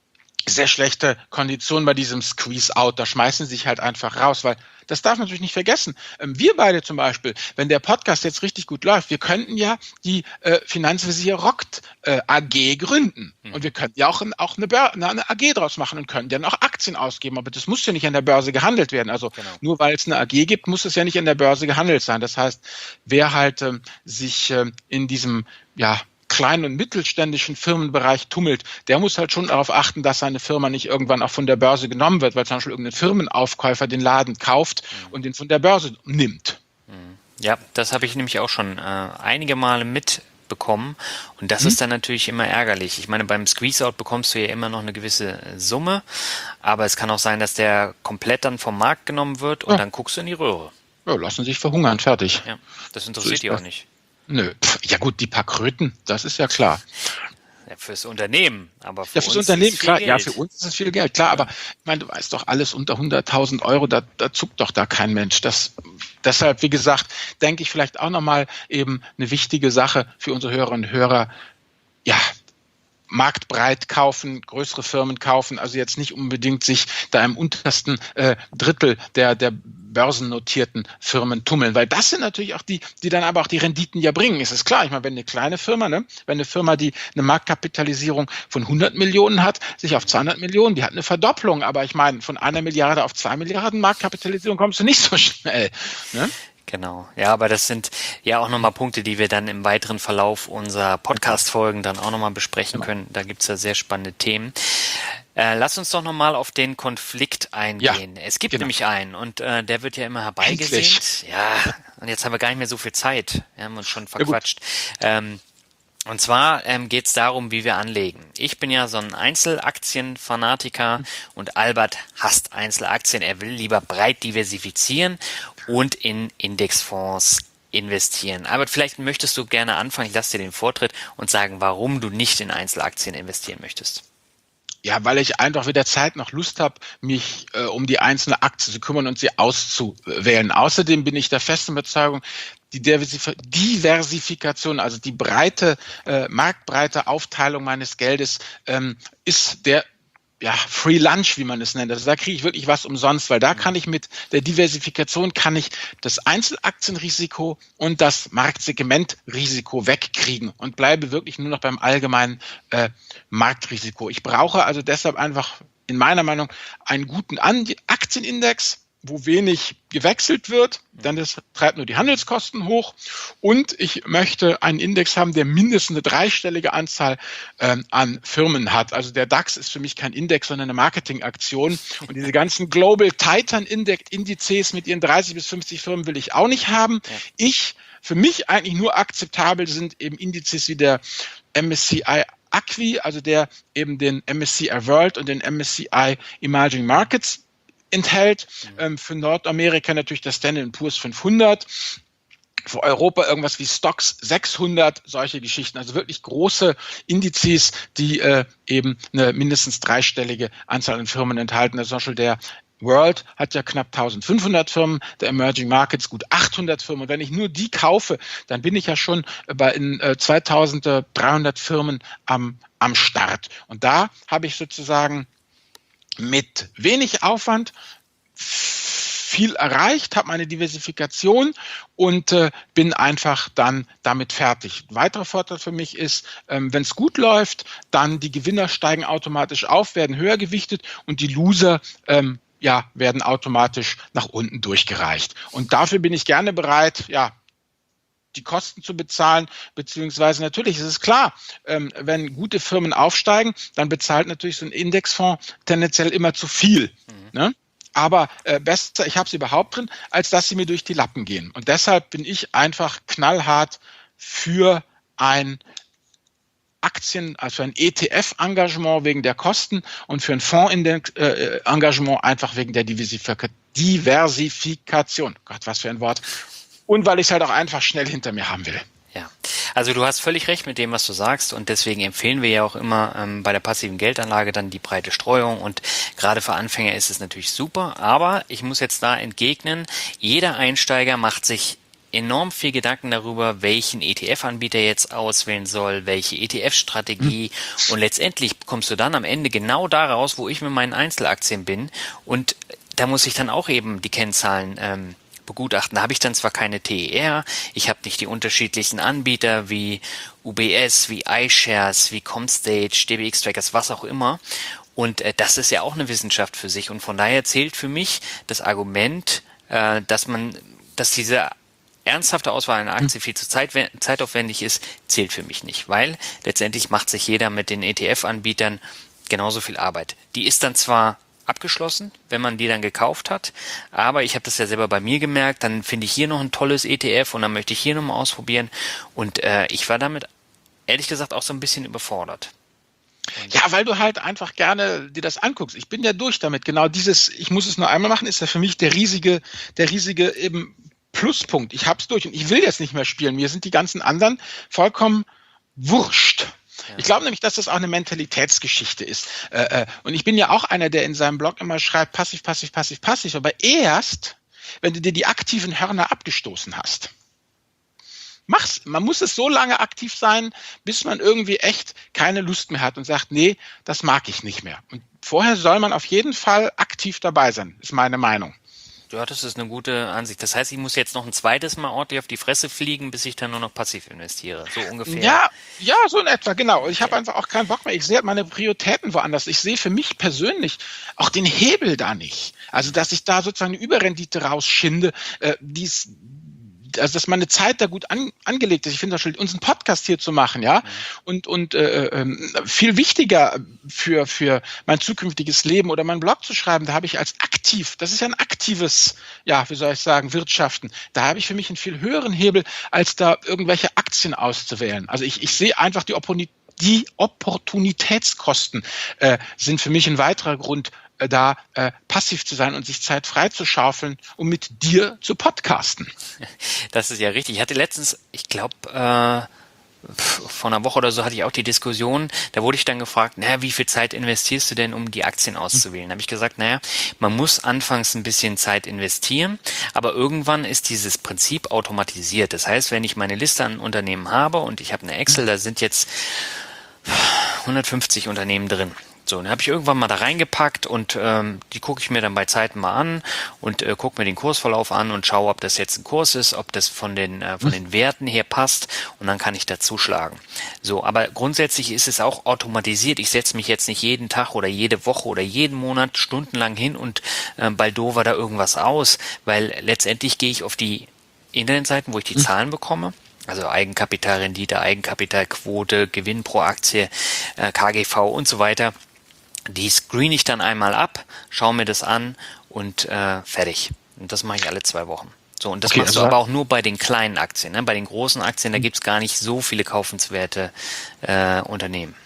sehr schlechte Konditionen bei diesem Squeeze-Out. Da schmeißen sie sich halt einfach raus, weil das darf man natürlich nicht vergessen. Ähm, wir beide zum Beispiel, wenn der Podcast jetzt richtig gut läuft, wir könnten ja die äh, Finanzvisier Rockt äh, A G gründen. Mhm. Und wir könnten ja auch, auch eine, Bör- eine A G draus machen und können dann auch Aktien ausgeben. Aber das muss ja nicht an der Börse gehandelt werden. Also genau. Nur weil es eine A G gibt, muss es ja nicht an der Börse gehandelt sein. Das heißt, wer halt ähm, sich ähm, in diesem, ja, kleinen und mittelständischen Firmenbereich tummelt, der muss halt schon darauf achten, dass seine Firma nicht irgendwann auch von der Börse genommen wird, weil zum Beispiel irgendein Firmenaufkäufer den Laden kauft mhm. und den von der Börse nimmt. Ja, das habe ich nämlich auch schon äh, einige Male mitbekommen und das mhm. ist dann natürlich immer ärgerlich. Ich meine, beim Squeeze-Out bekommst du ja immer noch eine gewisse Summe, aber es kann auch sein, dass der komplett dann vom Markt genommen wird und ja. dann guckst du in die Röhre. Ja, lassen sich verhungern, fertig. Ja, das interessiert so die auch nicht. Nö, ja gut, die paar Kröten, das ist ja klar. Ja, fürs Unternehmen, aber für ja, fürs uns Unternehmen, ist viel klar, Geld. ja, für uns ist es viel Geld, klar, ja. aber ich meine, du weißt doch, alles unter hunderttausend Euro, da, da zuckt doch da kein Mensch. Das, deshalb, wie gesagt, denke ich vielleicht auch nochmal eben eine wichtige Sache für unsere Hörerinnen und Hörer, ja, marktbreit kaufen, größere Firmen kaufen, also jetzt nicht unbedingt sich da im untersten äh, Drittel der, der börsennotierten Firmen tummeln, weil das sind natürlich auch die, die dann aber auch die Renditen ja bringen. Es ist klar, ich meine, wenn eine kleine Firma, ne, wenn eine Firma, die eine Marktkapitalisierung von hundert Millionen hat, sich auf zweihundert Millionen, die hat eine Verdopplung, aber ich meine, von einer Milliarde auf zwei Milliarden Marktkapitalisierung kommst du nicht so schnell, ne? Genau, ja, aber das sind ja auch nochmal Punkte, die wir dann im weiteren Verlauf unserer Podcast-Folgen dann auch nochmal besprechen können. Da gibt's ja sehr spannende Themen. Äh, lass uns doch nochmal auf den Konflikt eingehen. Ja, es gibt genau. nämlich einen und äh, der wird ja immer herbeigesehnt. Ja, und jetzt haben wir gar nicht mehr so viel Zeit. Wir haben uns schon verquatscht. Ja, ähm, Und zwar ähm, geht es darum, wie wir anlegen. Ich bin ja so ein Einzelaktienfanatiker und Albert hasst Einzelaktien. Er will lieber breit diversifizieren und in Indexfonds investieren. Albert, vielleicht möchtest du gerne anfangen, ich lasse dir den Vortritt und sagen, warum du nicht in Einzelaktien investieren möchtest. Ja, weil ich einfach weder Zeit noch Lust habe, mich äh, um die einzelne Aktie zu kümmern und sie auszuwählen. Außerdem bin ich der festen Überzeugung, die Diversifikation, also die breite, äh, marktbreite Aufteilung meines Geldes ähm, ist der ja, Free Lunch, wie man es nennt. Also da kriege ich wirklich was umsonst, weil da kann ich mit der Diversifikation kann ich das Einzelaktienrisiko und das Marktsegmentrisiko wegkriegen und bleibe wirklich nur noch beim allgemeinen äh, Marktrisiko. Ich brauche also deshalb einfach in meiner Meinung einen guten Aktienindex, wo wenig gewechselt wird, dann das treibt nur die Handelskosten hoch und ich möchte einen Index haben, der mindestens eine dreistellige Anzahl ähm, an Firmen hat. Also der DAX ist für mich kein Index, sondern eine Marketingaktion und diese ganzen Global Titan Indizes mit ihren dreißig bis fünfzig Firmen will ich auch nicht haben. Ja. Ich, für mich eigentlich nur akzeptabel sind eben Indizes wie der M S C I Acqui, also der eben den M S C I World und den M S C I Emerging Markets enthält. Ähm, für Nordamerika natürlich das Standard and Poor's fünfhundert, für Europa irgendwas wie Stocks sechshundert, solche Geschichten. Also wirklich große Indizes, die äh, eben eine mindestens dreistellige Anzahl an Firmen enthalten. Also zum Beispiel der World hat ja knapp eintausendfünfhundert Firmen, der Emerging Markets gut achthundert Firmen. Und wenn ich nur die kaufe, dann bin ich ja schon bei in äh, zweitausenddreihundert Firmen am, am Start. Und da habe ich sozusagen mit wenig Aufwand viel erreicht, habe meine Diversifikation und äh, bin einfach dann damit fertig. Ein weiterer Vorteil für mich ist, ähm, wenn es gut läuft, dann die Gewinner steigen automatisch auf, werden höher gewichtet und die Loser ähm, ja, werden automatisch nach unten durchgereicht. Und dafür bin ich gerne bereit, ja, die Kosten zu bezahlen, beziehungsweise natürlich ist es klar, ähm, wenn gute Firmen aufsteigen, dann bezahlt natürlich so ein Indexfonds tendenziell immer zu viel. Mhm. Ne? Aber äh, besser, ich habe sie überhaupt drin, als dass sie mir durch die Lappen gehen. Und deshalb bin ich einfach knallhart für ein Aktien, also für ein E T F-Engagement wegen der Kosten und für ein Fonds-Engagement einfach wegen der Diversifika- Diversifikation. Gott, was für ein Wort. Und weil ich es halt auch einfach schnell hinter mir haben will. Ja, also du hast völlig recht mit dem, was du sagst und deswegen empfehlen wir ja auch immer ähm, bei der passiven Geldanlage dann die breite Streuung und gerade für Anfänger ist es natürlich super, aber ich muss jetzt da entgegnen, jeder Einsteiger macht sich enorm viel Gedanken darüber, welchen E T F-Anbieter jetzt auswählen soll, welche E T F-Strategie hm. und letztendlich kommst du dann am Ende genau da raus, wo ich mit meinen Einzelaktien bin und da muss ich dann auch eben die Kennzahlen ähm, begutachten. Da habe ich dann zwar keine T E R, ich habe nicht die unterschiedlichen Anbieter wie U B S, wie iShares, wie Comstage, D B X-Trackers, was auch immer. Und äh, das ist ja auch eine Wissenschaft für sich. Und von daher zählt für mich das Argument, äh, dass man, dass diese ernsthafte Auswahl einer Aktie viel zu zeit, zeitaufwendig ist, zählt für mich nicht. Weil letztendlich macht sich jeder mit den E T F-Anbietern genauso viel Arbeit. Die ist dann zwar abgeschlossen, wenn man die dann gekauft hat. Aber ich habe das ja selber bei mir gemerkt, dann finde ich hier noch ein tolles E T F und dann möchte ich hier nochmal ausprobieren. Und äh, ich war damit, ehrlich gesagt, auch so ein bisschen überfordert. Und ja, weil du halt einfach gerne dir das anguckst. Ich bin ja durch damit. Genau dieses, ich muss es nur einmal machen, ist ja für mich der riesige, der riesige eben Pluspunkt. Ich hab's durch und ich will jetzt nicht mehr spielen. Mir sind die ganzen anderen vollkommen wurscht. Ich glaube nämlich, dass das auch eine Mentalitätsgeschichte ist. Und ich bin ja auch einer, der in seinem Blog immer schreibt, passiv, passiv, passiv, passiv. Aber erst, wenn du dir die aktiven Hörner abgestoßen hast. Mach's. Man muss es so lange aktiv sein, bis man irgendwie echt keine Lust mehr hat und sagt, nee, das mag ich nicht mehr. Und vorher soll man auf jeden Fall aktiv dabei sein, ist meine Meinung. Ja, das ist eine gute Ansicht. Das heißt, ich muss jetzt noch ein zweites Mal ordentlich auf die Fresse fliegen, bis ich dann nur noch passiv investiere. So ungefähr. Ja, ja, so in etwa, genau. Ich habe einfach auch keinen Bock mehr. Ich sehe meine Prioritäten woanders. Ich sehe für mich persönlich auch den Hebel da nicht. Also, dass ich da sozusagen eine Überrendite rausschinde, äh, die's, also dass meine Zeit da gut an, angelegt ist. Ich finde das schön, unseren Podcast hier zu machen, ja, mhm. und und äh, äh, viel wichtiger für für mein zukünftiges Leben oder meinen Blog zu schreiben. Da habe ich als aktiv, das ist ja ein aktives, ja, wie soll ich sagen, Wirtschaften. Da habe ich für mich einen viel höheren Hebel, als da irgendwelche Aktien auszuwählen. Also ich ich sehe einfach die Opportunität. Die Opportunitätskosten äh, sind für mich ein weiterer Grund, äh, da äh, passiv zu sein und sich Zeit frei zu schaufeln, um mit dir zu podcasten. Das ist ja richtig. Ich hatte letztens, ich glaube, äh, vor einer Woche oder so hatte ich auch die Diskussion, da wurde ich dann gefragt, naja, wie viel Zeit investierst du denn, um die Aktien auszuwählen? Da habe ich gesagt, naja, man muss anfangs ein bisschen Zeit investieren, aber irgendwann ist dieses Prinzip automatisiert. Das heißt, wenn ich meine Liste an Unternehmen habe und ich habe eine Excel, da sind jetzt hundertfünfzig Unternehmen drin. So, dann habe ich irgendwann mal da reingepackt und ähm, die gucke ich mir dann bei Zeiten mal an und äh, gucke mir den Kursverlauf an und schaue, ob das jetzt ein Kurs ist, ob das von den äh, von den Werten her passt und dann kann ich da zuschlagen. So, aber grundsätzlich ist es auch automatisiert. Ich setze mich jetzt nicht jeden Tag oder jede Woche oder jeden Monat stundenlang hin und äh, baldover da irgendwas aus, weil letztendlich gehe ich auf die Internetseiten, wo ich die mhm. Zahlen bekomme. Also Eigenkapitalrendite, Eigenkapitalquote, Gewinn pro Aktie, äh, K G V und so weiter. Die screene ich dann einmal ab, schaue mir das an und äh, fertig. Und das mache ich alle zwei Wochen. So, und das okay, machst also du aber auch nur bei den kleinen Aktien. Ne? Bei den großen Aktien, da gibt's gar nicht so viele kaufenswerte äh, Unternehmen.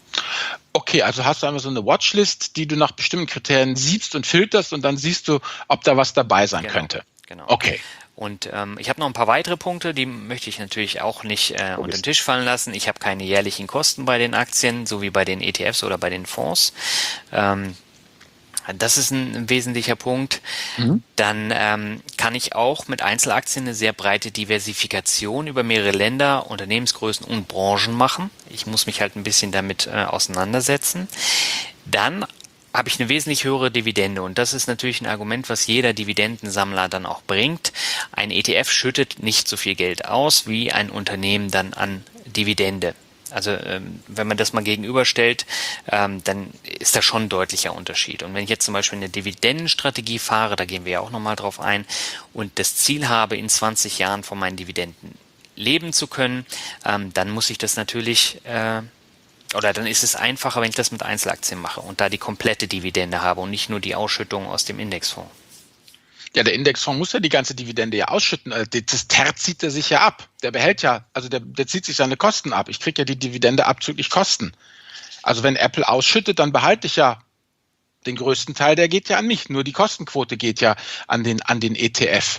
Okay, also hast du einfach so eine Watchlist, die du nach bestimmten Kriterien siehst und filterst und dann siehst du, ob da was dabei sein genau, könnte. Genau. Okay. Und ähm, ich habe noch ein paar weitere Punkte, die möchte ich natürlich auch nicht äh, unter den Tisch fallen lassen. Ich habe keine jährlichen Kosten bei den Aktien, so wie bei den E T Fs oder bei den Fonds. Ähm, das ist ein, ein wesentlicher Punkt. Mhm. Dann ähm, kann ich auch mit Einzelaktien eine sehr breite Diversifikation über mehrere Länder, Unternehmensgrößen und Branchen machen. Ich muss mich halt ein bisschen damit äh, auseinandersetzen. Dann habe ich eine wesentlich höhere Dividende und das ist natürlich ein Argument, was jeder Dividendensammler dann auch bringt. Ein E T F schüttet nicht so viel Geld aus wie ein Unternehmen dann an Dividende. Also ähm, wenn man das mal gegenüberstellt, ähm, dann ist da schon ein deutlicher Unterschied. Und wenn ich jetzt zum Beispiel eine Dividendenstrategie fahre, da gehen wir ja auch nochmal drauf ein, und das Ziel habe, in zwanzig Jahren von meinen Dividenden leben zu können, ähm, dann muss ich das natürlich äh, Oder dann ist es einfacher, wenn ich das mit Einzelaktien mache und da die komplette Dividende habe und nicht nur die Ausschüttung aus dem Indexfonds. Ja, der Indexfonds muss ja die ganze Dividende ja ausschütten. Das T E R zieht er sich ja ab. Der behält ja, also der, der zieht sich seine Kosten ab. Ich kriege ja die Dividende abzüglich Kosten. Also wenn Apple ausschüttet, dann behalte ich ja den größten Teil, der geht ja an mich. Nur die Kostenquote geht ja an den, an den E T F.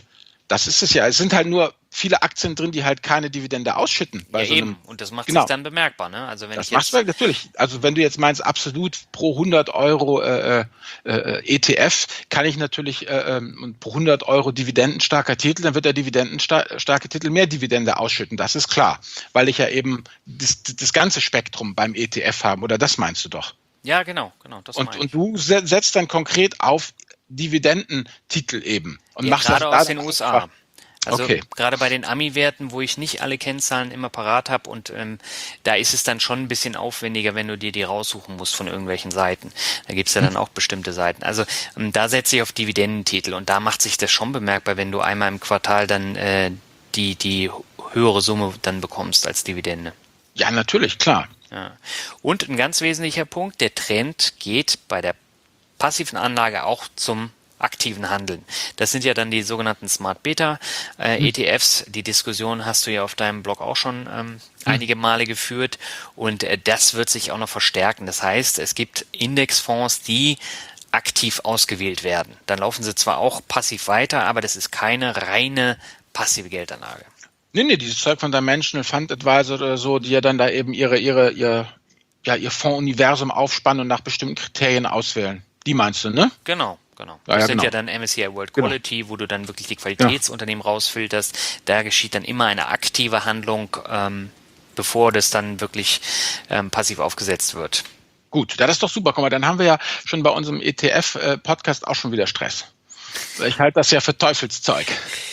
Das ist es ja. Es sind halt nur viele Aktien drin, die halt keine Dividende ausschütten. Bei ja, so eben. einem, Und das macht genau. sich dann bemerkbar, ne? Also wenn Das ich machst jetzt, du natürlich. Also wenn du jetzt meinst, absolut pro hundert Euro äh, äh, E T F kann ich natürlich äh, und pro hundert Euro dividendenstarker Titel, dann wird der dividendenstarke Titel mehr Dividende ausschütten. Das ist klar, weil ich ja eben das, das ganze Spektrum beim E T F habe. Oder das meinst du doch? ja, genau, genau, das Und, meine und ich. du se- setzt dann konkret auf Dividendentitel eben und Ja, machst das gerade da aus dann den U S einfach. A. Also Okay. gerade bei den Ami-Werten, wo ich nicht alle Kennzahlen immer parat habe und ähm, da ist es dann schon ein bisschen aufwendiger, wenn du dir die raussuchen musst von irgendwelchen Seiten. Da gibt's ja dann auch bestimmte Seiten. Also ähm, da setze ich auf Dividendentitel und da macht sich das schon bemerkbar, wenn du einmal im Quartal dann äh, die, die höhere Summe dann bekommst als Dividende. Ja, natürlich, klar. Ja. Und ein ganz wesentlicher Punkt, der Trend geht bei der passiven Anlage auch zum aktiven Handeln. Das sind ja dann die sogenannten Smart Beta äh, E T Fs. Die Diskussion hast du ja auf deinem Blog auch schon ähm, einige Male geführt und äh, das wird sich auch noch verstärken. Das heißt, es gibt Indexfonds, die aktiv ausgewählt werden. Dann laufen sie zwar auch passiv weiter, aber das ist keine reine passive Geldanlage. Nee, nee, dieses Zeug von Dimensional Fund Advisor oder so, die ja dann da eben ihre, ihre, ihr, ja, ihr Fondsuniversum aufspannen und nach bestimmten Kriterien auswählen. Die meinst du, ne? Genau, genau. Ja, Das ja, sind genau. ja dann M S C I World Genau. Quality, wo du dann wirklich die Qualitätsunternehmen rausfilterst. Da geschieht dann immer eine aktive Handlung, ähm, bevor das dann wirklich ähm, passiv aufgesetzt wird. Gut, ja, das ist doch super. Guck mal, dann haben wir ja schon bei unserem E T F-Podcast auch schon wieder Stress. Ich halte das ja für Teufelszeug.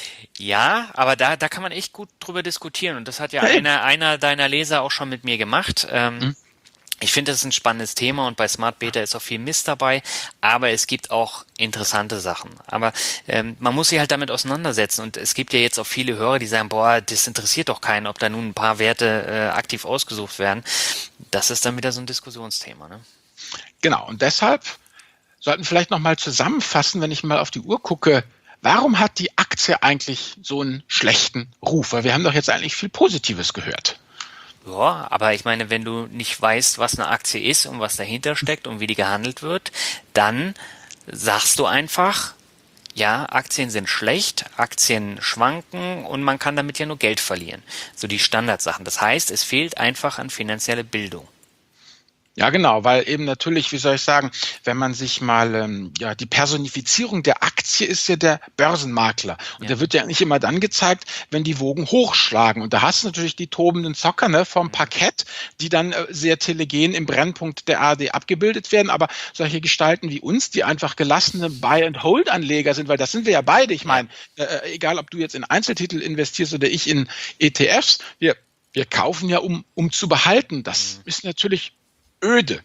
Ja, aber da, da kann man echt gut drüber diskutieren und das hat ja Ja, eben. einer, einer deiner Leser auch schon mit mir gemacht. Ähm, Hm. Ich finde, das ist ein spannendes Thema und bei Smart Beta ist auch viel Mist dabei, aber es gibt auch interessante Sachen. Aber ähm, man muss sich halt damit auseinandersetzen und es gibt ja jetzt auch viele Hörer, die sagen, boah, das interessiert doch keinen, ob da nun ein paar Werte äh, aktiv ausgesucht werden. Das ist dann wieder so ein Diskussionsthema, ne? Genau, und deshalb sollten wir vielleicht nochmal zusammenfassen, wenn ich mal auf die Uhr gucke, warum hat die Aktie eigentlich so einen schlechten Ruf? Weil wir haben doch jetzt eigentlich viel Positives gehört. Ja, aber ich meine, wenn du nicht weißt, was eine Aktie ist und was dahinter steckt und wie die gehandelt wird, dann sagst du einfach, ja, Aktien sind schlecht, Aktien schwanken und man kann damit ja nur Geld verlieren. So die Standardsachen. Das heißt, es fehlt einfach an finanzielle Bildung. Ja, genau, weil eben natürlich, wie soll ich sagen, wenn man sich mal, ähm, ja, die Personifizierung der Aktie ist ja der Börsenmakler. Und Ja. der wird ja nicht immer dann gezeigt, wenn die Wogen hochschlagen. Und da hast du natürlich die tobenden Zocker, ne, vom Parkett, die dann äh, sehr telegen im Brennpunkt der A R D abgebildet werden. Aber solche Gestalten wie uns, die einfach gelassene Buy-and-Hold-Anleger sind, weil das sind wir ja beide. Ich meine, äh, egal ob du jetzt in Einzeltitel investierst oder ich in E T Fs, wir, wir kaufen ja, um, um zu behalten. Das Mhm. ist natürlich öde.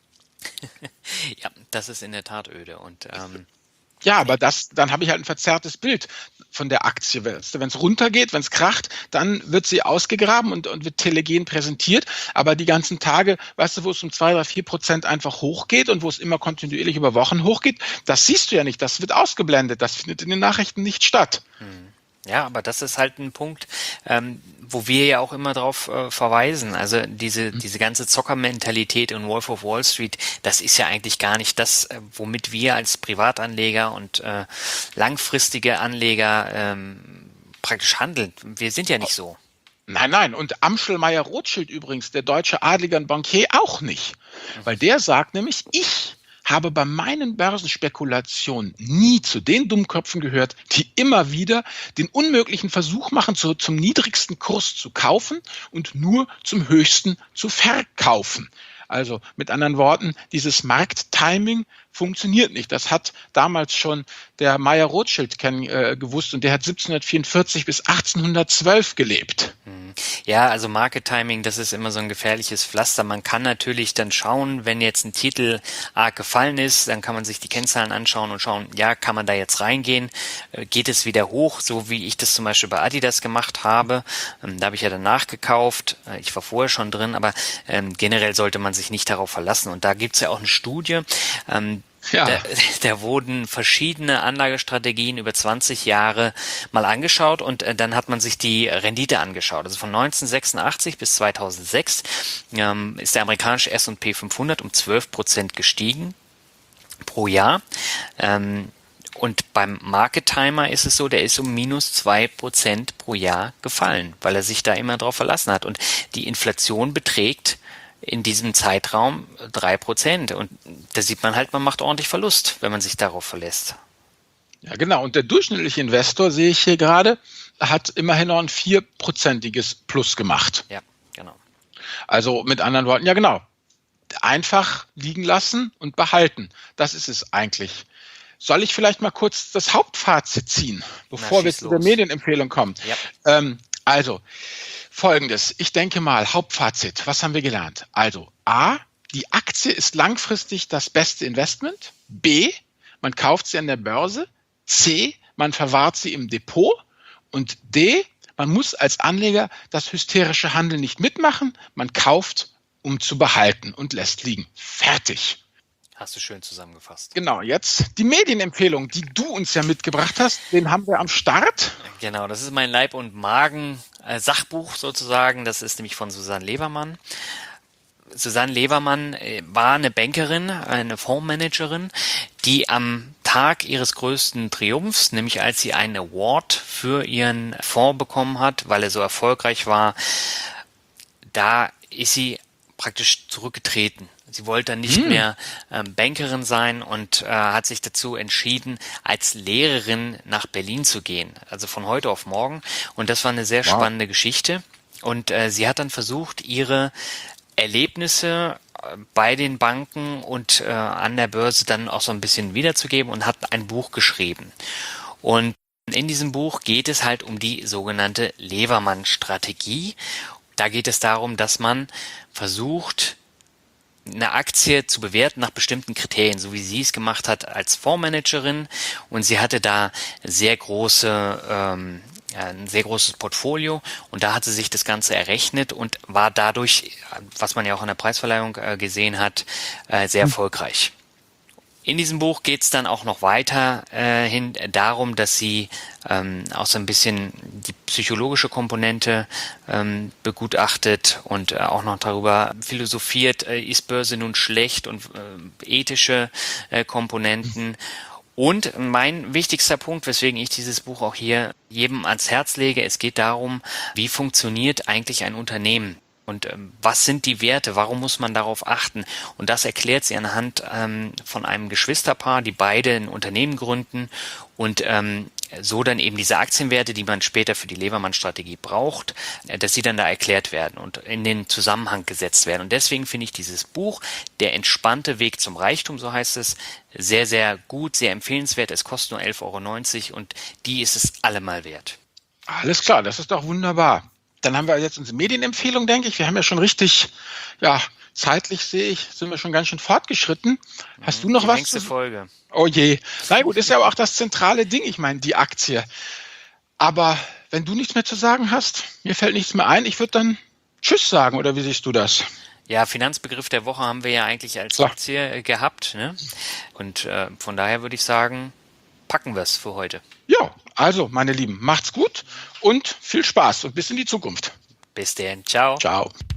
Ja, das ist in der Tat öde. Und ähm, Ja, aber das, dann habe ich halt ein verzerrtes Bild von der Aktie. Wenn es runtergeht, wenn es kracht, dann wird sie ausgegraben und, und wird telegen präsentiert. Aber die ganzen Tage, weißt du, wo es um zwei, drei, vier Prozent einfach hochgeht und wo es immer kontinuierlich über Wochen hochgeht, das siehst du ja nicht. Das wird ausgeblendet. Das findet in den Nachrichten nicht statt. ja, aber das ist halt ein Punkt, ähm, wo wir ja auch immer drauf äh, verweisen. Also diese diese ganze Zockermentalität in Wolf of Wall Street, das ist ja eigentlich gar nicht das, äh, womit wir als Privatanleger und äh, langfristige Anleger ähm, praktisch handeln. Wir sind ja nicht so. Nein, nein. Und Amschel Meyer-Rothschild übrigens, der deutsche Adliger und Bankier, auch nicht. Weil der sagt nämlich, ich habe bei meinen Börsenspekulationen nie zu den Dummköpfen gehört, die immer wieder den unmöglichen Versuch machen, zu, zum niedrigsten Kurs zu kaufen und nur zum höchsten zu verkaufen. Also mit anderen Worten, dieses Markttiming funktioniert nicht. Das hat damals schon der Meyer-Rothschild kennen, äh, gewusst und der hat siebzehnhundertvierundvierzig bis achtzehnhundertzwölf gelebt. Ja, also Market Timing, das ist immer so ein gefährliches Pflaster. Man kann natürlich dann schauen, wenn jetzt ein Titel arg gefallen ist, dann kann man sich die Kennzahlen anschauen und schauen, ja, kann man da jetzt reingehen? Äh, Geht es wieder hoch, so wie ich das zum Beispiel bei Adidas gemacht habe? Ähm, Da habe ich ja danach gekauft. Äh, Ich war vorher schon drin, aber ähm, generell sollte man sich nicht darauf verlassen. Und da gibt's ja auch eine Studie, ähm, Ja. Da, da wurden verschiedene Anlagestrategien über zwanzig Jahre mal angeschaut und äh, dann hat man sich die Rendite angeschaut. Also von neunzehnhundertsechsundachtzig bis zweitausendsechs ähm, ist der amerikanische S und P fünfhundert um zwölf Prozent gestiegen pro Jahr. Ähm, Und beim Market Timer ist es so, der ist um minus zwei Prozent pro Jahr gefallen, weil er sich da immer drauf verlassen hat. Und die Inflation beträgt in diesem Zeitraum drei Prozent. Und da sieht man halt, man macht ordentlich Verlust, wenn man sich darauf verlässt. Ja, genau. Und der durchschnittliche Investor, sehe ich hier gerade, hat immerhin noch ein vierprozentiges Plus gemacht. Ja, genau. Also mit anderen Worten, ja genau, einfach liegen lassen und behalten. Das ist es eigentlich. Soll ich vielleicht mal kurz das Hauptfazit ziehen, bevor Na, wir schieß zu der los. Medienempfehlung kommen? Ja. Ähm, also, Folgendes. Ich denke mal, Hauptfazit. Was haben wir gelernt? Also, A, die Aktie ist langfristig das beste Investment. B, man kauft sie an der Börse. C, man verwahrt sie im Depot. Und D, man muss als Anleger das hysterische Handeln nicht mitmachen. Man kauft, um zu behalten und lässt liegen. Fertig. Hast du schön zusammengefasst. Genau, jetzt die Medienempfehlung, die du uns ja mitgebracht hast, den haben wir am Start. Genau, das ist mein Leib- und Magen-Sachbuch sozusagen. Das ist nämlich von Susanne Levermann. Susanne Levermann war eine Bankerin, eine Fondsmanagerin, die am Tag ihres größten Triumphs, nämlich als sie einen Award für ihren Fonds bekommen hat, weil er so erfolgreich war, da ist sie praktisch zurückgetreten. Sie wollte dann nicht hm. mehr ähm, Bankerin sein und äh, hat sich dazu entschieden, als Lehrerin nach Berlin zu gehen. Also von heute auf morgen. Und das war eine sehr wow. spannende Geschichte. Und äh, sie hat dann versucht, ihre Erlebnisse bei den Banken und äh, an der Börse dann auch so ein bisschen wiederzugeben und hat ein Buch geschrieben. Und in diesem Buch geht es halt um die sogenannte Levermann-Strategie. Da geht es darum, dass man versucht, eine Aktie zu bewerten nach bestimmten Kriterien, so wie sie es gemacht hat als Fondsmanagerin. Und sie hatte da sehr große, ähm, ein sehr großes Portfolio und da hat sie sich das Ganze errechnet und war dadurch, was man ja auch in der Preisverleihung äh, gesehen hat, äh, sehr erfolgreich. In diesem Buch geht es dann auch noch weiter äh, hin darum, dass sie ähm, auch so ein bisschen die psychologische Komponente ähm, begutachtet und äh, auch noch darüber philosophiert, äh, ist Börse nun schlecht und äh, ethische äh, Komponenten. Und mein wichtigster Punkt, weswegen ich dieses Buch auch hier jedem ans Herz lege, es geht darum, wie funktioniert eigentlich ein Unternehmen? Und ähm, was sind die Werte? Warum muss man darauf achten? Und das erklärt sie anhand ähm, von einem Geschwisterpaar, die beide ein Unternehmen gründen und ähm, so dann eben diese Aktienwerte, die man später für die Levermann-Strategie braucht, äh, dass sie dann da erklärt werden und in den Zusammenhang gesetzt werden. Und deswegen finde ich dieses Buch, Der entspannte Weg zum Reichtum, so heißt es, sehr, sehr gut, sehr empfehlenswert. Es kostet nur elf Euro neunzig und die ist es allemal wert. Alles klar, das ist doch wunderbar. Dann haben wir jetzt unsere Medienempfehlung, denke ich. Wir haben ja schon richtig, ja, zeitlich sehe ich, sind wir schon ganz schön fortgeschritten. Hast du noch die was? Nächste Folge. Oh je. Na gut, ist ja aber auch das zentrale Ding, ich meine, die Aktie. Aber wenn du nichts mehr zu sagen hast, mir fällt nichts mehr ein, ich würde dann Tschüss sagen, oder wie siehst du das? Ja, Finanzbegriff der Woche haben wir ja eigentlich als so. Aktie gehabt, ne? Und äh, von daher würde ich sagen, packen wir es für heute. Ja, also, meine Lieben, macht's gut und viel Spaß und bis in die Zukunft. Bis dann. Ciao. Ciao.